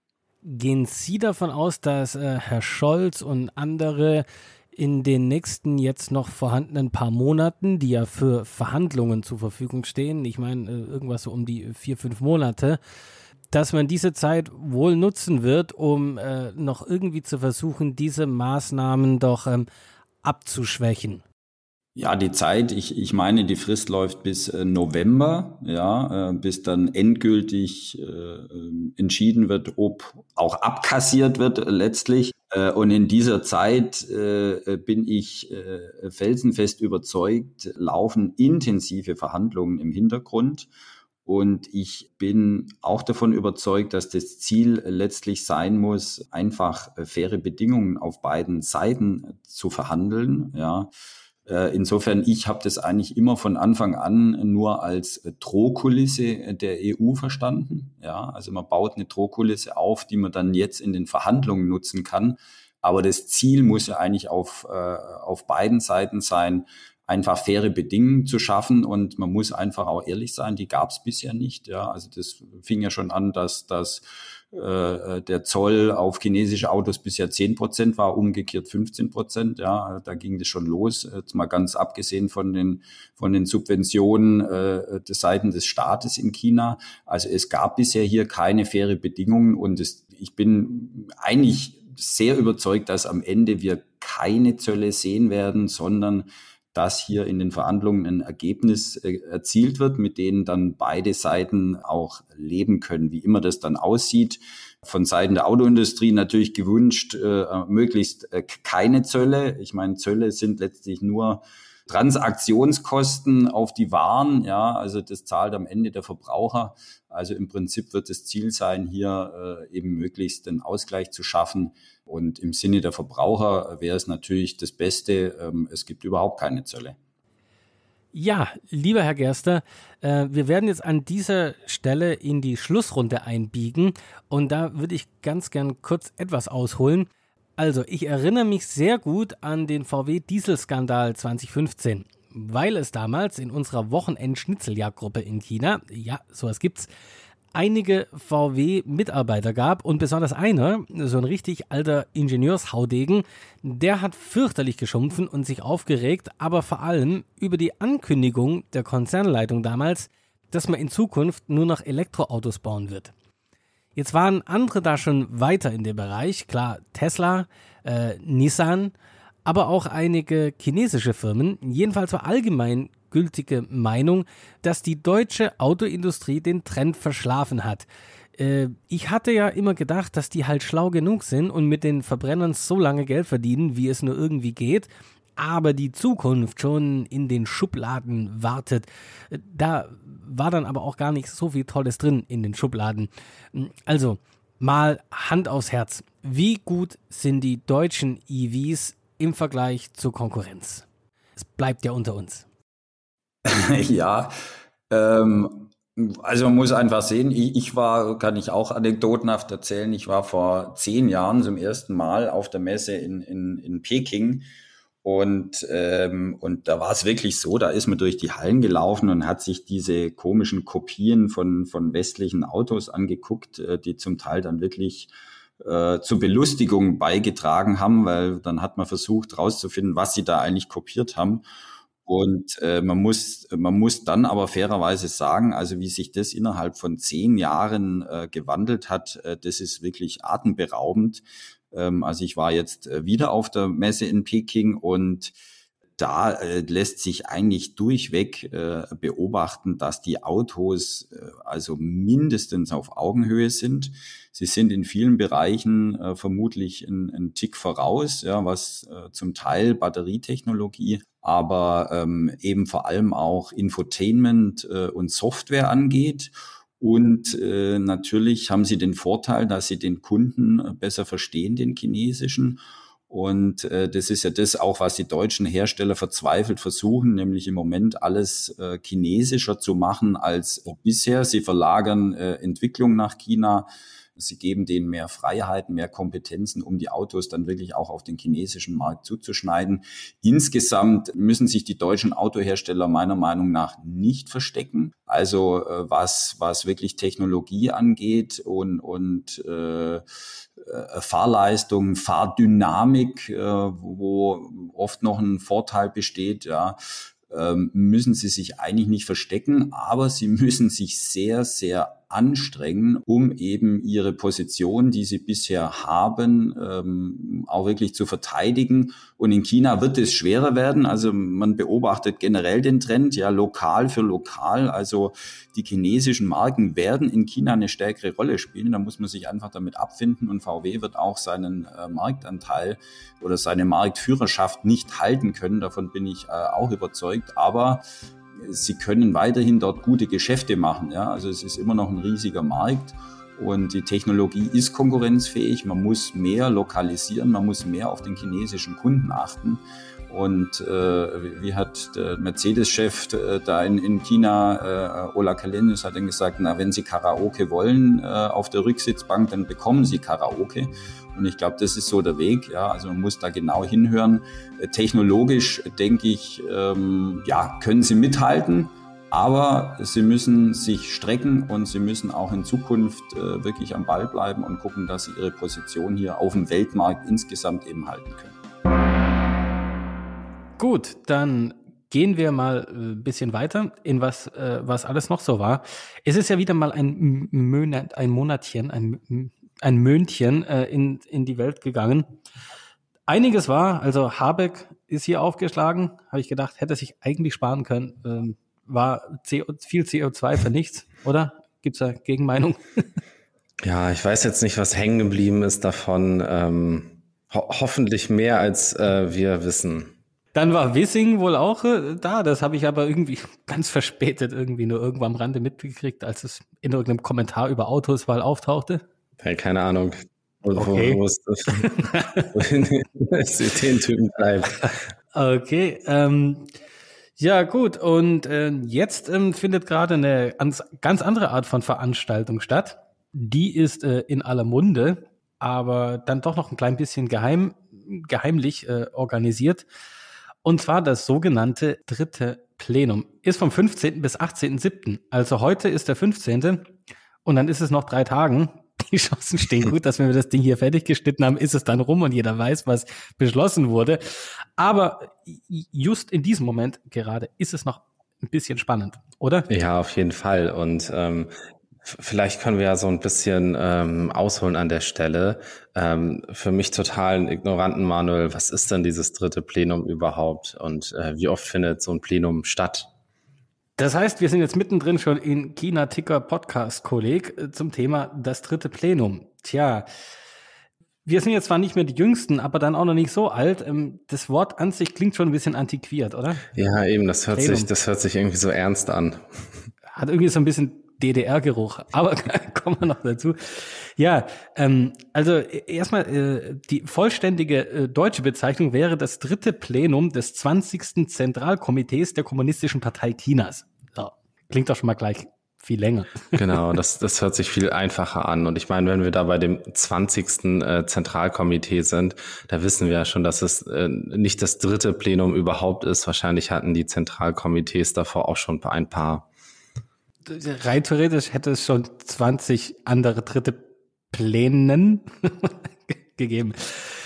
Gehen Sie davon aus, dass äh, Herr Scholz und andere in den nächsten jetzt noch vorhandenen paar Monaten, die ja für Verhandlungen zur Verfügung stehen, ich meine irgendwas so um die vier, fünf Monate, dass man diese Zeit wohl nutzen wird, um äh, noch irgendwie zu versuchen, diese Maßnahmen doch ähm, abzuschwächen? Ja, die Zeit, ich, ich meine, die Frist läuft bis äh, November, ja, äh, bis dann endgültig äh, entschieden wird, ob auch abkassiert wird äh, letztlich. Äh, und in dieser Zeit äh, bin ich äh, felsenfest überzeugt, laufen intensive Verhandlungen im Hintergrund. Und ich bin auch davon überzeugt, dass das Ziel letztlich sein muss, einfach äh, faire Bedingungen auf beiden Seiten zu verhandeln, ja. Insofern, ich habe das eigentlich immer von Anfang an nur als Drohkulisse der E U verstanden. Ja, also man baut eine Drohkulisse auf, die man dann jetzt in den Verhandlungen nutzen kann. Aber das Ziel muss ja eigentlich auf, äh, auf beiden Seiten sein, einfach faire Bedingungen zu schaffen. Und man muss einfach auch ehrlich sein, die gab es bisher nicht. Ja, also das fing ja schon an, dass, dass äh, der Zoll auf chinesische Autos bisher zehn Prozent war, umgekehrt fünfzehn Prozent. Ja, da ging das schon los. Jetzt mal ganz abgesehen von den, von den Subventionen äh, des Seiten des Staates in China. Also es gab bisher hier keine faire Bedingungen und es, ich bin eigentlich sehr überzeugt, dass am Ende wir keine Zölle sehen werden, sondern dass hier in den Verhandlungen ein Ergebnis äh, erzielt wird, mit denen dann beide Seiten auch leben können. Wie immer das dann aussieht, von Seiten der Autoindustrie natürlich gewünscht, äh, möglichst äh, keine Zölle. Ich meine, Zölle sind letztlich nur Transaktionskosten auf die Waren, ja, also das zahlt am Ende der Verbraucher. Also im Prinzip wird das Ziel sein, hier äh, eben möglichst den Ausgleich zu schaffen. Und im Sinne der Verbraucher wäre es natürlich das Beste, ähm, es gibt überhaupt keine Zölle. Ja, lieber Herr Gerster, äh, wir werden jetzt an dieser Stelle in die Schlussrunde einbiegen und da würde ich ganz gern kurz etwas ausholen. Also, ich erinnere mich sehr gut an den V W-Dieselskandal zwanzig fünfzehn, weil es damals in unserer Wochenend-Schnitzeljagdgruppe in China, ja, sowas gibt's, einige V W-Mitarbeiter gab und besonders einer, so ein richtig alter Ingenieurshaudegen, der hat fürchterlich geschumpfen und sich aufgeregt, aber vor allem über die Ankündigung der Konzernleitung damals, dass man in Zukunft nur noch Elektroautos bauen wird. Jetzt waren andere da schon weiter in dem Bereich, klar Tesla, äh, Nissan, aber auch einige chinesische Firmen. Jedenfalls war allgemein gültige Meinung, dass die deutsche Autoindustrie den Trend verschlafen hat. Äh, ich hatte ja immer gedacht, dass die halt schlau genug sind und mit den Verbrennern so lange Geld verdienen, wie es nur irgendwie geht, aber die Zukunft schon in den Schubladen wartet. Da war dann aber auch gar nicht so viel Tolles drin in den Schubladen. Also mal Hand aufs Herz. Wie gut sind die deutschen E Vs im Vergleich zur Konkurrenz? Es bleibt ja unter uns. Ja, ähm, also man muss einfach sehen, ich, ich war, kann ich auch anekdotenhaft erzählen, ich war vor zehn Jahren zum ersten Mal auf der Messe in, in, in Peking. Und, ähm, und da war es wirklich so, da ist man durch die Hallen gelaufen und hat sich diese komischen Kopien von, von westlichen Autos angeguckt, äh, die zum Teil dann wirklich äh, zur Belustigung beigetragen haben, weil dann hat man versucht rauszufinden, was sie da eigentlich kopiert haben. Und äh, man muss man muss dann aber fairerweise sagen, also wie sich das innerhalb von zehn Jahren äh, gewandelt hat, äh, das ist wirklich atemberaubend. Ähm, also ich war jetzt äh, wieder auf der Messe in Peking und da äh, lässt sich eigentlich durchweg äh, beobachten, dass die Autos äh, also mindestens auf Augenhöhe sind. Sie sind in vielen Bereichen äh, vermutlich ein, ein Tick voraus, ja, was äh, zum Teil Batterietechnologie, aber ähm, eben vor allem auch Infotainment äh, und Software angeht. Und äh, natürlich haben sie den Vorteil, dass sie den Kunden äh, besser verstehen, den chinesischen. Und äh, das ist ja das auch, was die deutschen Hersteller verzweifelt versuchen, nämlich im Moment alles äh, chinesischer zu machen als äh, bisher. Sie verlagern äh, Entwicklung nach China. Sie geben denen mehr Freiheiten, mehr Kompetenzen, um die Autos dann wirklich auch auf den chinesischen Markt zuzuschneiden. Insgesamt müssen sich die deutschen Autohersteller meiner Meinung nach nicht verstecken. Also äh, was was wirklich Technologie angeht und und äh, Fahrleistung, Fahrdynamik, äh, wo oft noch ein Vorteil besteht, ja, ähm, müssen sie sich eigentlich nicht verstecken, aber sie müssen sich sehr, sehr anstrengen, um eben ihre Position, die sie bisher haben, ähm, auch wirklich zu verteidigen. Und in China wird es schwerer werden. Also man beobachtet generell den Trend, ja, lokal für lokal. Also die chinesischen Marken werden in China eine stärkere Rolle spielen. Da muss man sich einfach damit abfinden. Und V W wird auch seinen äh, Marktanteil oder seine Marktführerschaft nicht halten können. Davon bin ich äh, auch überzeugt. Aber sie können weiterhin dort gute Geschäfte machen. Ja? Also es ist immer noch ein riesiger Markt und die Technologie ist konkurrenzfähig. Man muss mehr lokalisieren, man muss mehr auf den chinesischen Kunden achten. Und äh, wie hat der Mercedes-Chef äh, da in, in China, äh, Ola Källenius hat dann gesagt, na, wenn Sie Karaoke wollen äh, auf der Rücksitzbank, dann bekommen Sie Karaoke. Und ich glaube, das ist so der Weg. Ja, also man muss da genau hinhören. Äh, technologisch, denke ich, ähm, ja, können Sie mithalten. Aber Sie müssen sich strecken und Sie müssen auch in Zukunft äh, wirklich am Ball bleiben und gucken, dass Sie Ihre Position hier auf dem Weltmarkt insgesamt eben halten können. Gut, dann gehen wir mal ein bisschen weiter in was, äh, was alles noch so war. Es ist ja wieder mal ein Monat, ein Monatchen, ein, ein Möhnchen äh, in, in die Welt gegangen. Einiges war, also Habeck ist hier aufgeschlagen, habe ich gedacht, hätte sich eigentlich sparen können. Ähm, war C O, viel C O zwei für nichts, oder? Gibt's da Gegenmeinung? Ja, ich weiß jetzt nicht, was hängen geblieben ist davon. Ähm, ho- hoffentlich mehr, als äh, wir wissen. Dann war Wissing wohl auch äh, da. Das habe ich aber irgendwie ganz verspätet irgendwie nur irgendwo am Rande mitgekriegt, als es in irgendeinem Kommentar über Autoswahl auftauchte. Hey, keine Ahnung, wo, Okay. wo, wo es wohin es den Typen bleibt. Okay, ähm, ja gut. Und äh, jetzt ähm, findet gerade eine ganz, ganz andere Art von Veranstaltung statt. Die ist äh, in aller Munde, aber dann doch noch ein klein bisschen geheim, geheimlich äh, organisiert. Und zwar das sogenannte dritte Plenum. Ist vom fünfzehnten bis achtzehnten siebten Also heute ist der fünfzehnte und dann ist es noch drei Tagen. Die Chancen stehen gut, dass wenn wir das Ding hier fertig geschnitten haben, ist es dann rum und jeder weiß, was beschlossen wurde. Aber just in diesem Moment gerade ist es noch ein bisschen spannend, oder? Ja, auf jeden Fall. Und ähm, f- vielleicht können wir ja so ein bisschen ähm, ausholen an der Stelle. Ähm, für mich total einen ignoranten Manuel, was ist denn dieses dritte Plenum überhaupt und äh, wie oft findet so ein Plenum statt? Das heißt, wir sind jetzt mittendrin schon in China Ticker Podcast, Kolleg, äh, zum Thema das dritte Plenum. Tja, wir sind jetzt zwar nicht mehr die Jüngsten, aber dann auch noch nicht so alt. Ähm, Das Wort an sich klingt schon ein bisschen antiquiert, oder? Ja, eben, das hört Plenum. sich, das hört sich irgendwie so ernst an. Hat irgendwie so ein bisschen D D R-Geruch, aber kommen wir noch dazu. Ja, ähm, also e- erstmal äh, die vollständige äh, deutsche Bezeichnung wäre das dritte Plenum des zwanzigsten Zentralkomitees der Kommunistischen Partei Chinas. So, klingt doch schon mal gleich viel länger. Genau, das, das hört sich viel einfacher an. Und ich meine, wenn wir da bei dem zwanzigsten Äh, Zentralkomitee sind, da wissen wir ja schon, dass es äh, nicht das dritte Plenum überhaupt ist. Wahrscheinlich hatten die Zentralkomitees davor auch schon ein paar. Rein theoretisch hätte es schon zwanzig andere dritte Plänen gegeben.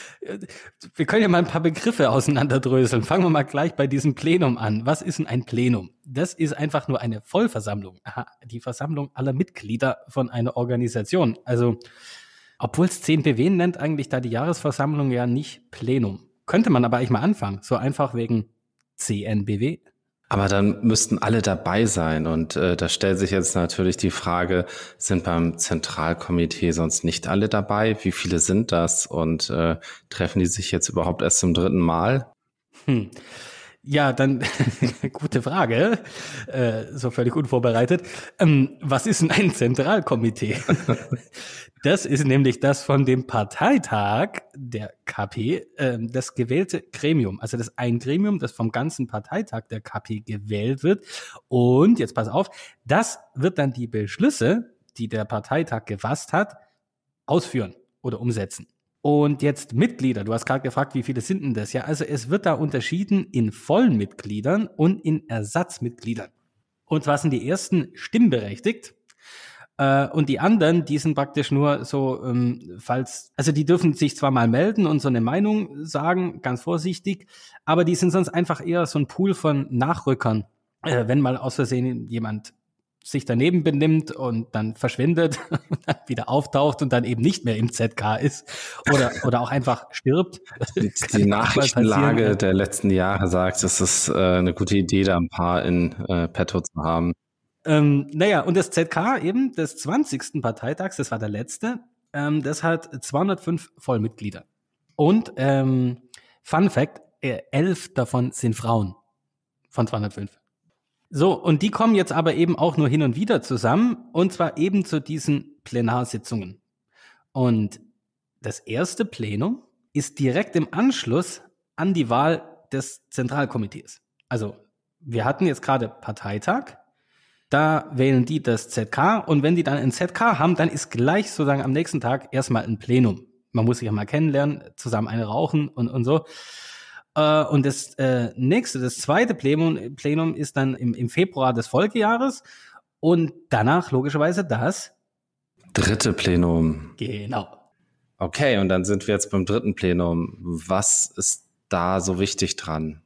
Wir können ja mal ein paar Begriffe auseinanderdröseln. Fangen wir mal gleich bei diesem Plenum an. Was ist denn ein Plenum? Das ist einfach nur eine Vollversammlung. Aha, die Versammlung aller Mitglieder von einer Organisation. Also, obwohl es zehn B W nennt, eigentlich da die Jahresversammlung ja nicht Plenum. Könnte man aber eigentlich mal anfangen. So einfach wegen C N B W. Aber dann müssten alle dabei sein. Und äh, da stellt sich jetzt natürlich die Frage, sind beim Zentralkomitee sonst nicht alle dabei? Wie viele sind das? Und äh, treffen die sich jetzt überhaupt erst zum dritten Mal? Hm. Ja, dann gute Frage, äh, so völlig unvorbereitet. Ähm, was ist denn ein Zentralkomitee? Das ist nämlich das von dem Parteitag der K P, ähm, das gewählte Gremium. Also das ein Gremium, das vom ganzen Parteitag der K P gewählt wird. Und jetzt pass auf, das wird dann die Beschlüsse, die der Parteitag gefasst hat, ausführen oder umsetzen. Und jetzt Mitglieder, du hast gerade gefragt, wie viele sind denn das? Ja, also es wird da unterschieden in Vollmitgliedern und in Ersatzmitgliedern. Und zwar sind die ersten stimmberechtigt äh, und die anderen, die sind praktisch nur so, ähm, falls, also die dürfen sich zwar mal melden und so eine Meinung sagen, ganz vorsichtig, aber die sind sonst einfach eher so ein Pool von Nachrückern. Äh, wenn mal aus Versehen jemand sich daneben benimmt und dann verschwindet und dann wieder auftaucht und dann eben nicht mehr im Z K ist oder oder auch einfach stirbt. Die, die Nachrichtenlage der letzten Jahre sagt, es ist äh, eine gute Idee, da ein paar in äh, petto zu haben. Ähm, naja, und das Z K eben des zwanzigsten Parteitags, das war der letzte, ähm, das hat zweihundertfünf Vollmitglieder. Und ähm, Fun Fact, äh, elf davon sind Frauen von zweihundertfünf. So, und die kommen jetzt aber eben auch nur hin und wieder zusammen, und zwar eben zu diesen Plenarsitzungen. Und das erste Plenum ist direkt im Anschluss an die Wahl des Zentralkomitees. Also wir hatten jetzt gerade Parteitag, da wählen die das Z K und wenn die dann ein Z K haben, dann ist gleich sozusagen am nächsten Tag erstmal ein Plenum. Man muss sich ja mal kennenlernen, zusammen eine rauchen und, und so. Äh, und das äh, nächste, das zweite Plenum, Plenum ist dann im, im Februar des Folgejahres und danach logischerweise das dritte Plenum. Genau. Okay, und dann sind wir jetzt beim dritten Plenum. Was ist da so wichtig dran?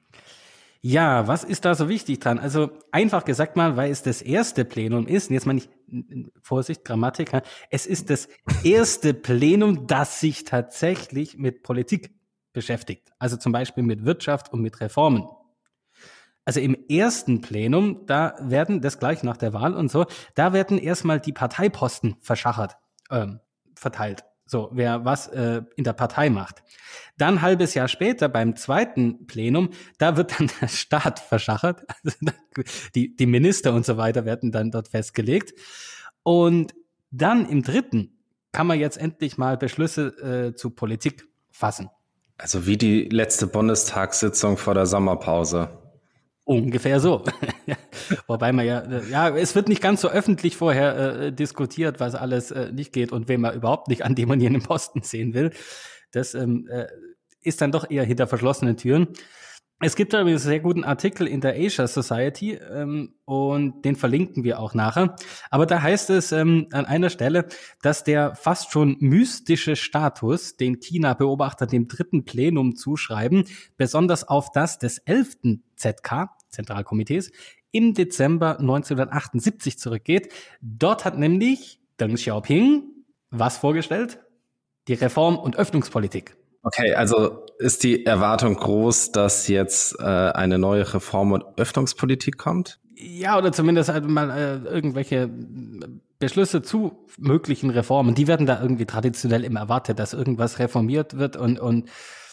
Ja, was ist da so wichtig dran? Also einfach gesagt mal, weil es das erste Plenum ist, und jetzt mal nicht, Vorsicht, Grammatik, es ist das erste Plenum, das sich tatsächlich mit Politik beschäftigt. Also zum Beispiel mit Wirtschaft und mit Reformen. Also im ersten Plenum, da werden, das gleich nach der Wahl und so, da werden erstmal die Parteiposten verschachert, ähm, verteilt. So, wer was äh, in der Partei macht. Dann ein halbes Jahr später beim zweiten Plenum, da wird dann der Staat verschachert. Also die, die Minister und so weiter werden dann dort festgelegt. Und dann im dritten kann man jetzt endlich mal Beschlüsse äh, zu Politik fassen. Also wie die letzte Bundestagssitzung vor der Sommerpause. Ungefähr so. Wobei man ja, ja, es wird nicht ganz so öffentlich vorher äh, diskutiert, was alles äh, nicht geht und wen man überhaupt nicht an dem und jenen Posten sehen will. Das ähm, äh, ist dann doch eher hinter verschlossenen Türen. Es gibt da übrigens einen sehr guten Artikel in der Asia Society ähm, und den verlinken wir auch nachher. Aber da heißt es ähm, an einer Stelle, dass der fast schon mystische Status, den China-Beobachter dem dritten Plenum zuschreiben, besonders auf das des elften Z K, Zentralkomitees, im Dezember neunzehnhundertachtundsiebzig zurückgeht. Dort hat nämlich Deng Xiaoping was vorgestellt? Die Reform- und Öffnungspolitik. Okay, also ist die Erwartung groß, dass jetzt äh, eine neue Reform- und Öffnungspolitik kommt? Ja, oder zumindest halt mal äh, irgendwelche Beschlüsse zu möglichen Reformen. Die werden da irgendwie traditionell immer erwartet, dass irgendwas reformiert wird und und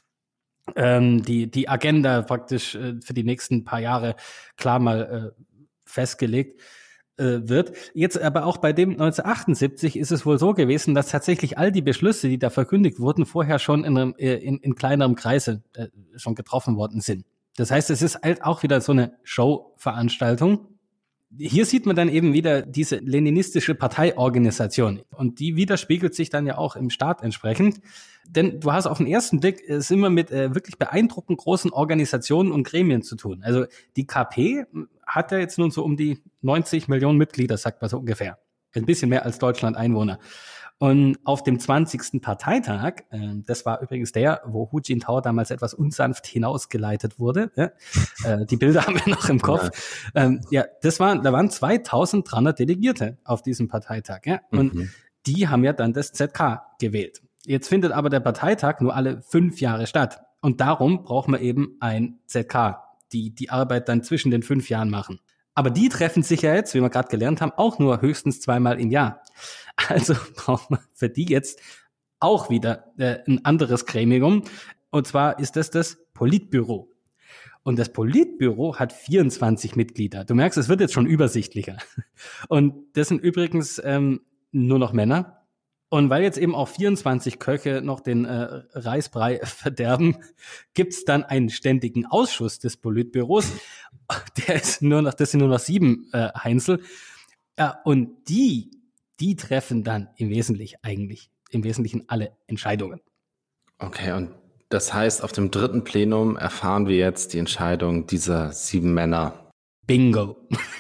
ähm, die die Agenda praktisch äh, für die nächsten paar Jahre klar mal äh, festgelegt wird. Jetzt aber auch bei dem neunzehnhundertachtundsiebzig ist es wohl so gewesen, dass tatsächlich all die Beschlüsse, die da verkündigt wurden, vorher schon in, einem, in, in kleinerem Kreise äh, schon getroffen worden sind. Das heißt, es ist halt auch wieder so eine Show-Veranstaltung. Hier sieht man dann eben wieder diese leninistische Parteiorganisation und die widerspiegelt sich dann ja auch im Staat entsprechend. Denn du hast auf den ersten Blick es immer mit äh, wirklich beeindruckend großen Organisationen und Gremien zu tun. Also die K P hat ja jetzt nun so um die neunzig Millionen Mitglieder, sagt man so ungefähr. Ein bisschen mehr als Deutschland Einwohner. Und auf dem zwanzigsten Parteitag, äh, das war übrigens der, wo Hu Jintao damals etwas unsanft hinausgeleitet wurde. Ja? Äh, die Bilder haben wir noch im Kopf. Ja, ähm, ja das waren, da waren zweitausenddreihundert Delegierte auf diesem Parteitag. Ja? Und mhm. die haben ja dann das Z K gewählt. Jetzt findet aber der Parteitag nur alle fünf Jahre statt. Und darum braucht man eben ein Z K, die die Arbeit dann zwischen den fünf Jahren machen. Aber die treffen sich ja jetzt, wie wir gerade gelernt haben, auch nur höchstens zweimal im Jahr. Also braucht man für die jetzt auch wieder äh, ein anderes Gremium. Und zwar ist das das Politbüro. Und das Politbüro hat vierundzwanzig Mitglieder. Du merkst, es wird jetzt schon übersichtlicher. Und das sind übrigens ähm, nur noch Männer. Und weil jetzt eben auch vierundzwanzig Köche noch den äh, Reisbrei verderben, gibt's dann einen ständigen Ausschuss des Politbüros. Der ist nur noch, das sind nur noch sieben äh, Heinzel. Ja, und die, die treffen dann im Wesentlichen eigentlich, im Wesentlichen alle Entscheidungen. Okay, und das heißt, auf dem dritten Plenum erfahren wir jetzt die Entscheidung dieser sieben Männer. Bingo.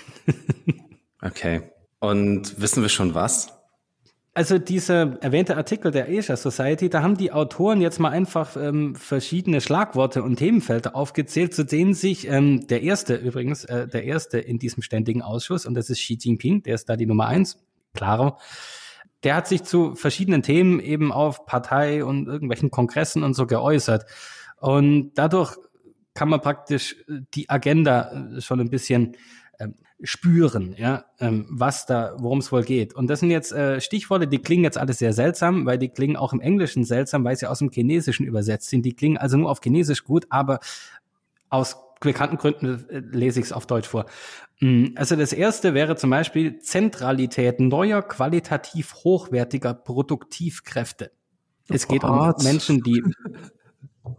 Okay. Und wissen wir schon was? Also dieser erwähnte Artikel der Asia Society, da haben die Autoren jetzt mal einfach ähm, verschiedene Schlagworte und Themenfelder aufgezählt, zu denen sich ähm, der erste übrigens, äh, der erste in diesem ständigen Ausschuss, und das ist Xi Jinping, der ist da die Nummer eins, klaro, der hat sich zu verschiedenen Themen eben auf Partei und irgendwelchen Kongressen und so geäußert. Und dadurch kann man praktisch die Agenda schon ein bisschen ähm, spüren, ja, ähm, was da, worum es wohl geht. Und das sind jetzt äh, Stichworte, die klingen jetzt alle sehr seltsam, weil die klingen auch im Englischen seltsam, weil sie aus dem Chinesischen übersetzt sind. Die klingen also nur auf Chinesisch gut, aber aus bekannten Gründen äh, lese ich es auf Deutsch vor. Also das erste wäre zum Beispiel Zentralität neuer, qualitativ hochwertiger Produktivkräfte. Es geht um Menschen, die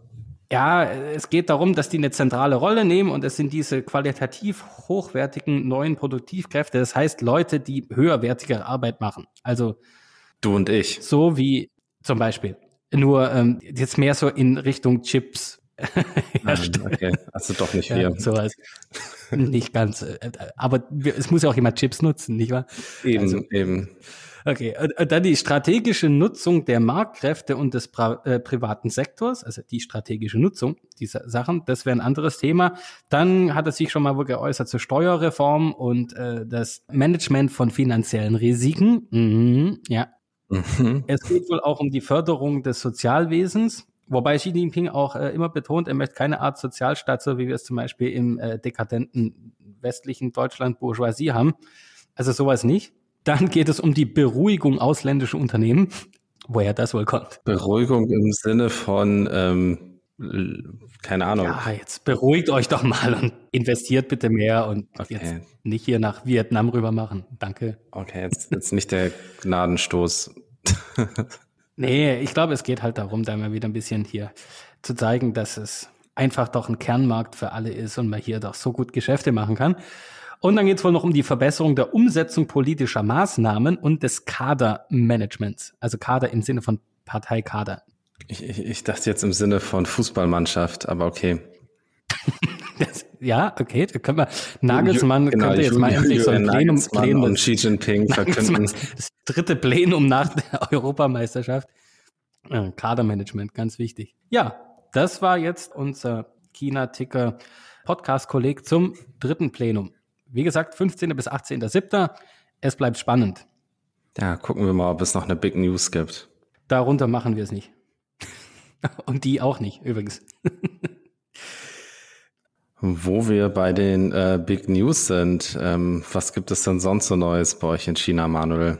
Ja, es geht darum, dass die eine zentrale Rolle nehmen und es sind diese qualitativ hochwertigen neuen Produktivkräfte. Das heißt Leute, die höherwertige Arbeit machen. Also du und ich. So wie zum Beispiel. Nur ähm, jetzt mehr so in Richtung Chips. Ah, okay, also doch nicht wir. Ja, sowas. Nicht ganz. Aber es muss ja auch jemand Chips nutzen, nicht wahr? Eben, also, eben. Okay, und dann die strategische Nutzung der Marktkräfte und des pra- äh, privaten Sektors, also die strategische Nutzung dieser Sachen, das wäre ein anderes Thema. Dann hat er sich schon mal wohl geäußert zur Steuerreform und äh, das Management von finanziellen Risiken. Mhm, ja. Mhm. Es geht wohl auch um die Förderung des Sozialwesens, wobei Xi Jinping auch äh, immer betont, er möchte keine Art Sozialstaat, so wie wir es zum Beispiel im äh, dekadenten westlichen Deutschland Bourgeoisie haben. Also sowas nicht. Dann geht es um die Beruhigung ausländischer Unternehmen. Woher das wohl kommt? Beruhigung im Sinne von, ähm, keine Ahnung. Ja, jetzt beruhigt euch doch mal und investiert bitte mehr und okay. Jetzt nicht hier nach Vietnam rüber machen. Danke. Okay, jetzt, jetzt nicht der Gnadenstoß. Nee, ich glaube, es geht halt darum, da mal wieder ein bisschen hier zu zeigen, dass es einfach doch ein Kernmarkt für alle ist und man hier doch so gut Geschäfte machen kann. Und dann geht es wohl noch um die Verbesserung der Umsetzung politischer Maßnahmen und des Kadermanagements. Also Kader im Sinne von Parteikader. Ich, ich, ich dachte jetzt im Sinne von Fußballmannschaft, aber okay. Das, ja, okay, da können wir, Nagelsmann genau, könnte jetzt mal endlich so ein Plenum, Plenum und Xi Jinping verkünden. Das dritte Plenum nach der Europameisterschaft. Ja, Kadermanagement, ganz wichtig. Ja, das war jetzt unser China-Ticker-Podcast-Kolleg zum dritten Plenum. Wie gesagt, fünfzehnten bis achtzehnten siebten Es bleibt spannend. Ja, gucken wir mal, ob es noch eine Big News gibt. Darunter machen wir es nicht. Und die auch nicht, übrigens. Wo wir bei den äh, Big News sind, ähm, was gibt es denn sonst so Neues bei euch in China, Manuel?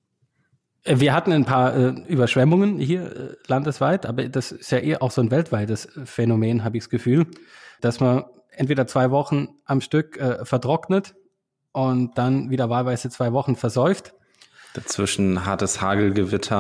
Wir hatten ein paar äh, Überschwemmungen hier äh, landesweit, aber das ist ja eher auch so ein weltweites Phänomen, habe ich das Gefühl, dass man entweder zwei Wochen am Stück äh, vertrocknet und dann wieder wahlweise zwei Wochen versäuft. Dazwischen hartes Hagelgewitter.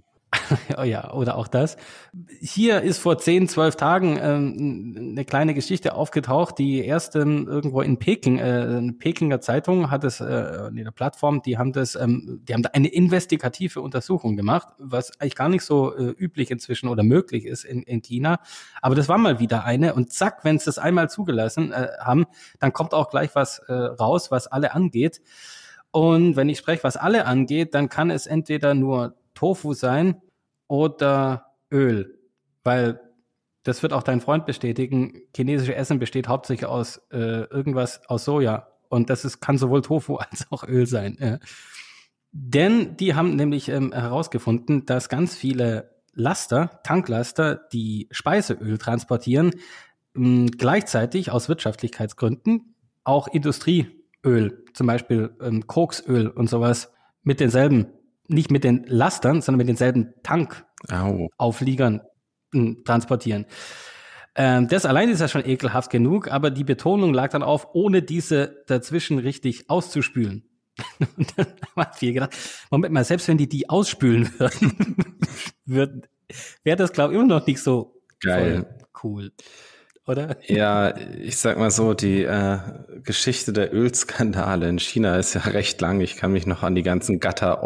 Ja, oder auch das. Hier ist vor zehn, zwölf Tagen ähm, eine kleine Geschichte aufgetaucht, die erst ähm, irgendwo in Peking, äh, eine Pekinger Zeitung hat es, äh, in der Plattform, die haben das, ähm, die haben da eine investigative Untersuchung gemacht, was eigentlich gar nicht so äh, üblich inzwischen oder möglich ist in, in China. Aber das war mal wieder eine und zack, wenn sie das einmal zugelassen äh, haben, dann kommt auch gleich was äh, raus, was alle angeht. Und wenn ich spreche, was alle angeht, dann kann es entweder nur Tofu sein oder Öl, weil das wird auch dein Freund bestätigen, chinesische Essen besteht hauptsächlich aus äh, irgendwas aus Soja und das ist, kann sowohl Tofu als auch Öl sein. Ja. Denn die haben nämlich ähm, herausgefunden, dass ganz viele Laster, Tanklaster, die Speiseöl transportieren, mh, gleichzeitig aus Wirtschaftlichkeitsgründen auch Industrieöl, zum Beispiel ähm, Koksöl und sowas mit denselben nicht mit den Lastern, sondern mit denselben Tankaufliegern oh. transportieren. Ähm, das allein ist ja schon ekelhaft genug, aber die Betonung lag dann auf, ohne diese dazwischen richtig auszuspülen. Und dann haben wir viel gedacht, Moment mal, selbst wenn die die ausspülen würden, würden wäre das, glaube ich, immer noch nicht so geil. Cool. Oder? Ja, ich sag mal so, die äh, Geschichte der Ölskandale in China ist ja recht lang. Ich kann mich noch an die ganzen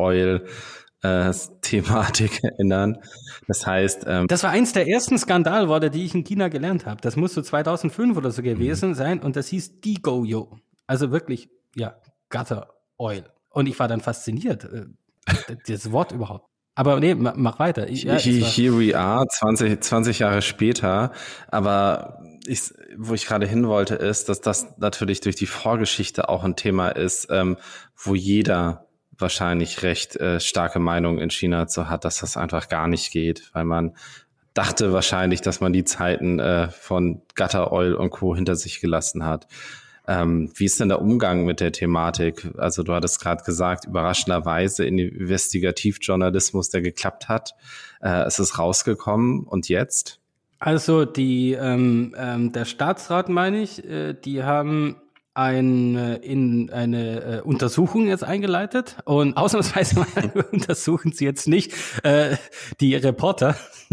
Gutter-Oil-Thematik äh, erinnern. Das heißt... Ähm, das war eins der ersten Skandalworte, die ich in China gelernt habe. Das muss so zweitausendfünf oder so gewesen mhm. sein und das hieß Digoyo. Also wirklich, ja, Gutter-Oil. Und ich war dann fasziniert, äh, das Wort überhaupt. Aber nee, mach weiter. Ich, ja, Here we are, zwanzig, zwanzig Jahre später. Aber ich, wo ich gerade hin wollte, ist, dass das natürlich durch die Vorgeschichte auch ein Thema ist, ähm, wo jeder wahrscheinlich recht äh, starke Meinung in China zu hat, dass das einfach gar nicht geht, weil man dachte wahrscheinlich, dass man die Zeiten äh, von Gutter Oil und Co. hinter sich gelassen hat. Ähm, wie ist denn der Umgang mit der Thematik? Also du hattest gerade gesagt, überraschenderweise in Investigativjournalismus, der geklappt hat. Äh, es ist rausgekommen und jetzt? Also die ähm, ähm, der Staatsrat, meine ich, äh, die haben ein, in eine äh, Untersuchung jetzt eingeleitet und ausnahmsweise mal untersuchen sie jetzt nicht äh, die Reporter,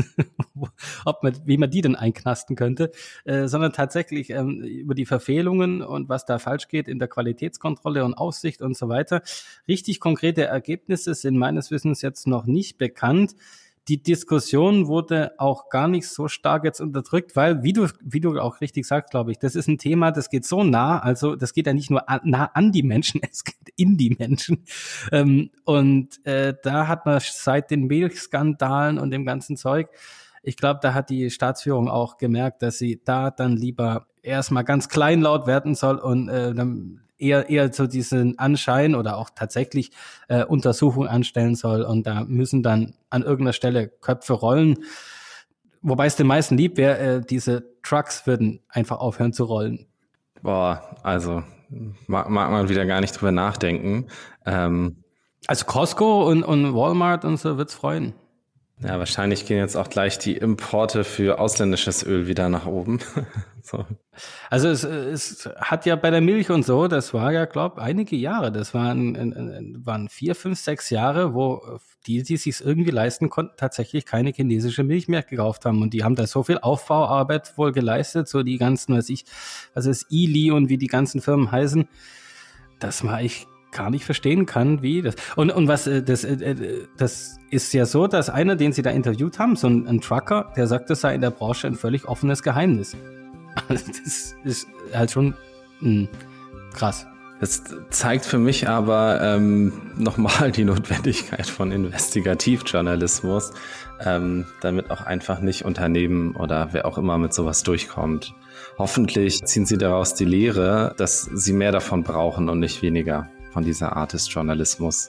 ob man, wie man die denn einknasten könnte, äh, sondern tatsächlich ähm, über die Verfehlungen und was da falsch geht in der Qualitätskontrolle und Aufsicht und so weiter. Richtig konkrete Ergebnisse sind meines Wissens jetzt noch nicht bekannt. Die Diskussion wurde auch gar nicht so stark jetzt unterdrückt, weil, wie du, wie du auch richtig sagst, glaube ich, das ist ein Thema, das geht so nah, also das geht ja nicht nur an, nah an die Menschen, es geht in die Menschen. Ähm, und äh, da hat man seit den Milchskandalen und dem ganzen Zeug, ich glaube, da hat die Staatsführung auch gemerkt, dass sie da dann lieber erstmal ganz kleinlaut werden soll und äh, dann eher eher so diesen Anschein oder auch tatsächlich äh, Untersuchung anstellen soll und da müssen dann an irgendeiner Stelle Köpfe rollen. Wobei es den meisten lieb wäre, äh, diese Trucks würden einfach aufhören zu rollen. Boah, also mag, mag man wieder gar nicht drüber nachdenken. Ähm, also Costco und, und Walmart und so wird's freuen. Ja, wahrscheinlich gehen jetzt auch gleich die Importe für ausländisches Öl wieder nach oben. So. Also es, es hat ja bei der Milch und so, das war ja, glaube ich, einige Jahre. Das waren, waren vier, fünf, sechs Jahre, wo die, die sich irgendwie leisten konnten, tatsächlich keine chinesische Milch mehr gekauft haben. Und die haben da so viel Aufbauarbeit wohl geleistet, so die ganzen, was ich, was ist Ili und wie die ganzen Firmen heißen, dass man ich gar nicht verstehen kann, wie das. Und, und was, das, das ist ja so, dass einer, den sie da interviewt haben, so ein, ein Trucker, der sagt, das sei in der Branche ein völlig offenes Geheimnis. Also das ist halt schon mh, krass. Das zeigt für mich aber ähm, nochmal die Notwendigkeit von Investigativjournalismus, ähm, damit auch einfach nicht Unternehmen oder wer auch immer mit sowas durchkommt. Hoffentlich ziehen sie daraus die Lehre, dass sie mehr davon brauchen und nicht weniger von dieser Art des Journalismus.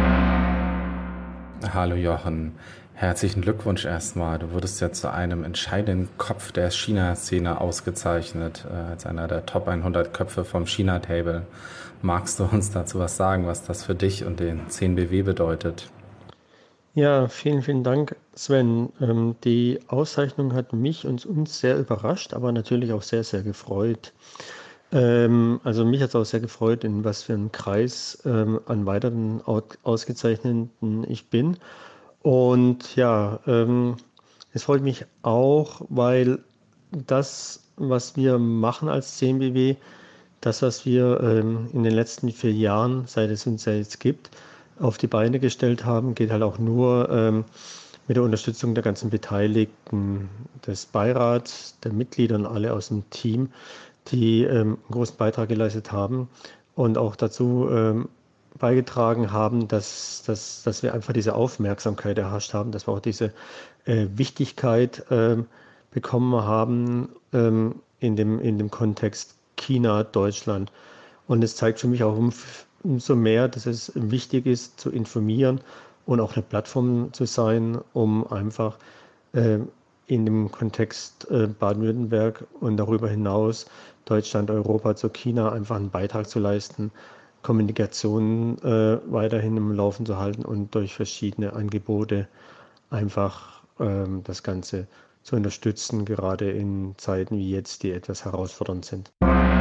Hallo Jochen, herzlichen Glückwunsch erstmal. Du wurdest ja zu einem entscheidenden Kopf der China-Szene ausgezeichnet, äh, als einer der Top hundert Köpfe vom China-Table. Magst du uns dazu was sagen, was das für dich und den zehn B W bedeutet? Ja, vielen, vielen Dank, Sven. Ähm, die Auszeichnung hat mich und uns sehr überrascht, aber natürlich auch sehr, sehr gefreut. Ähm, also mich hat es auch sehr gefreut, in was für einem Kreis ähm, an weiteren Ausgezeichneten ich bin. Und ja, ähm, es freut mich auch, weil das, was wir machen als zehn B W, das, was wir ähm, in den letzten vier Jahren, seit es uns ja jetzt gibt, auf die Beine gestellt haben, geht halt auch nur ähm, mit der Unterstützung der ganzen Beteiligten, des Beirats, der Mitglieder und alle aus dem Team, die ähm, einen großen Beitrag geleistet haben und auch dazu ähm, beigetragen haben, dass, dass, dass wir einfach diese Aufmerksamkeit erhascht haben, dass wir auch diese äh, Wichtigkeit äh, bekommen haben ähm, in dem, in dem Kontext China, Deutschland. Und es zeigt für mich auch um, umso mehr, dass es wichtig ist, zu informieren und auch eine Plattform zu sein, um einfach äh, in dem Kontext äh, Baden-Württemberg und darüber hinaus Deutschland, Europa zu China einfach einen Beitrag zu leisten, Kommunikation äh, weiterhin im Laufen zu halten und durch verschiedene Angebote einfach ähm, das Ganze zu unterstützen, gerade in Zeiten wie jetzt, die etwas herausfordernd sind.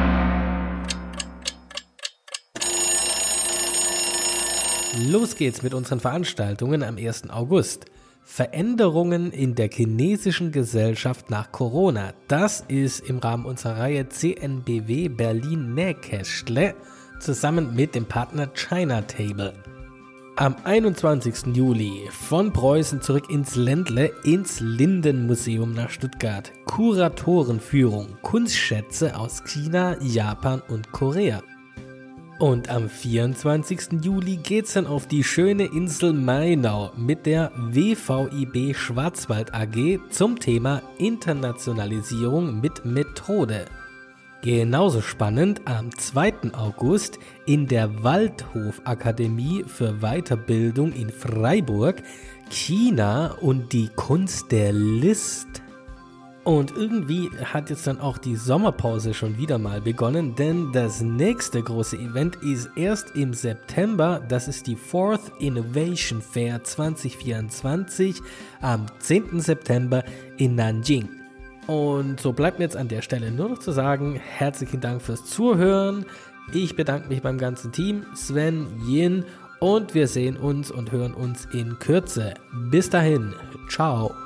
Los geht's mit unseren Veranstaltungen am ersten August. Veränderungen in der chinesischen Gesellschaft nach Corona. Das ist im Rahmen unserer Reihe C N B W Berlin Nähkästle zusammen mit dem Partner China Table. Am einundzwanzigsten Juli von Preußen zurück ins Ländle, ins Lindenmuseum nach Stuttgart. Kuratorenführung, Kunstschätze aus China, Japan und Korea. Und am vierundzwanzigsten Juli geht's dann auf die schöne Insel Mainau mit der W V I B Schwarzwald A G zum Thema Internationalisierung mit Methode. Genauso spannend am zweiten August in der Waldhof-Akademie für Weiterbildung in Freiburg, China und die Kunst der List. Und irgendwie hat jetzt dann auch die Sommerpause schon wieder mal begonnen, denn das nächste große Event ist erst im September. Das ist die Fourth Innovation Fair zwanzig vierundzwanzig am zehnten September in Nanjing. Und so bleibt mir jetzt an der Stelle nur noch zu sagen, herzlichen Dank fürs Zuhören. Ich bedanke mich beim ganzen Team, Sven, Yin, und wir sehen uns und hören uns in Kürze. Bis dahin, ciao.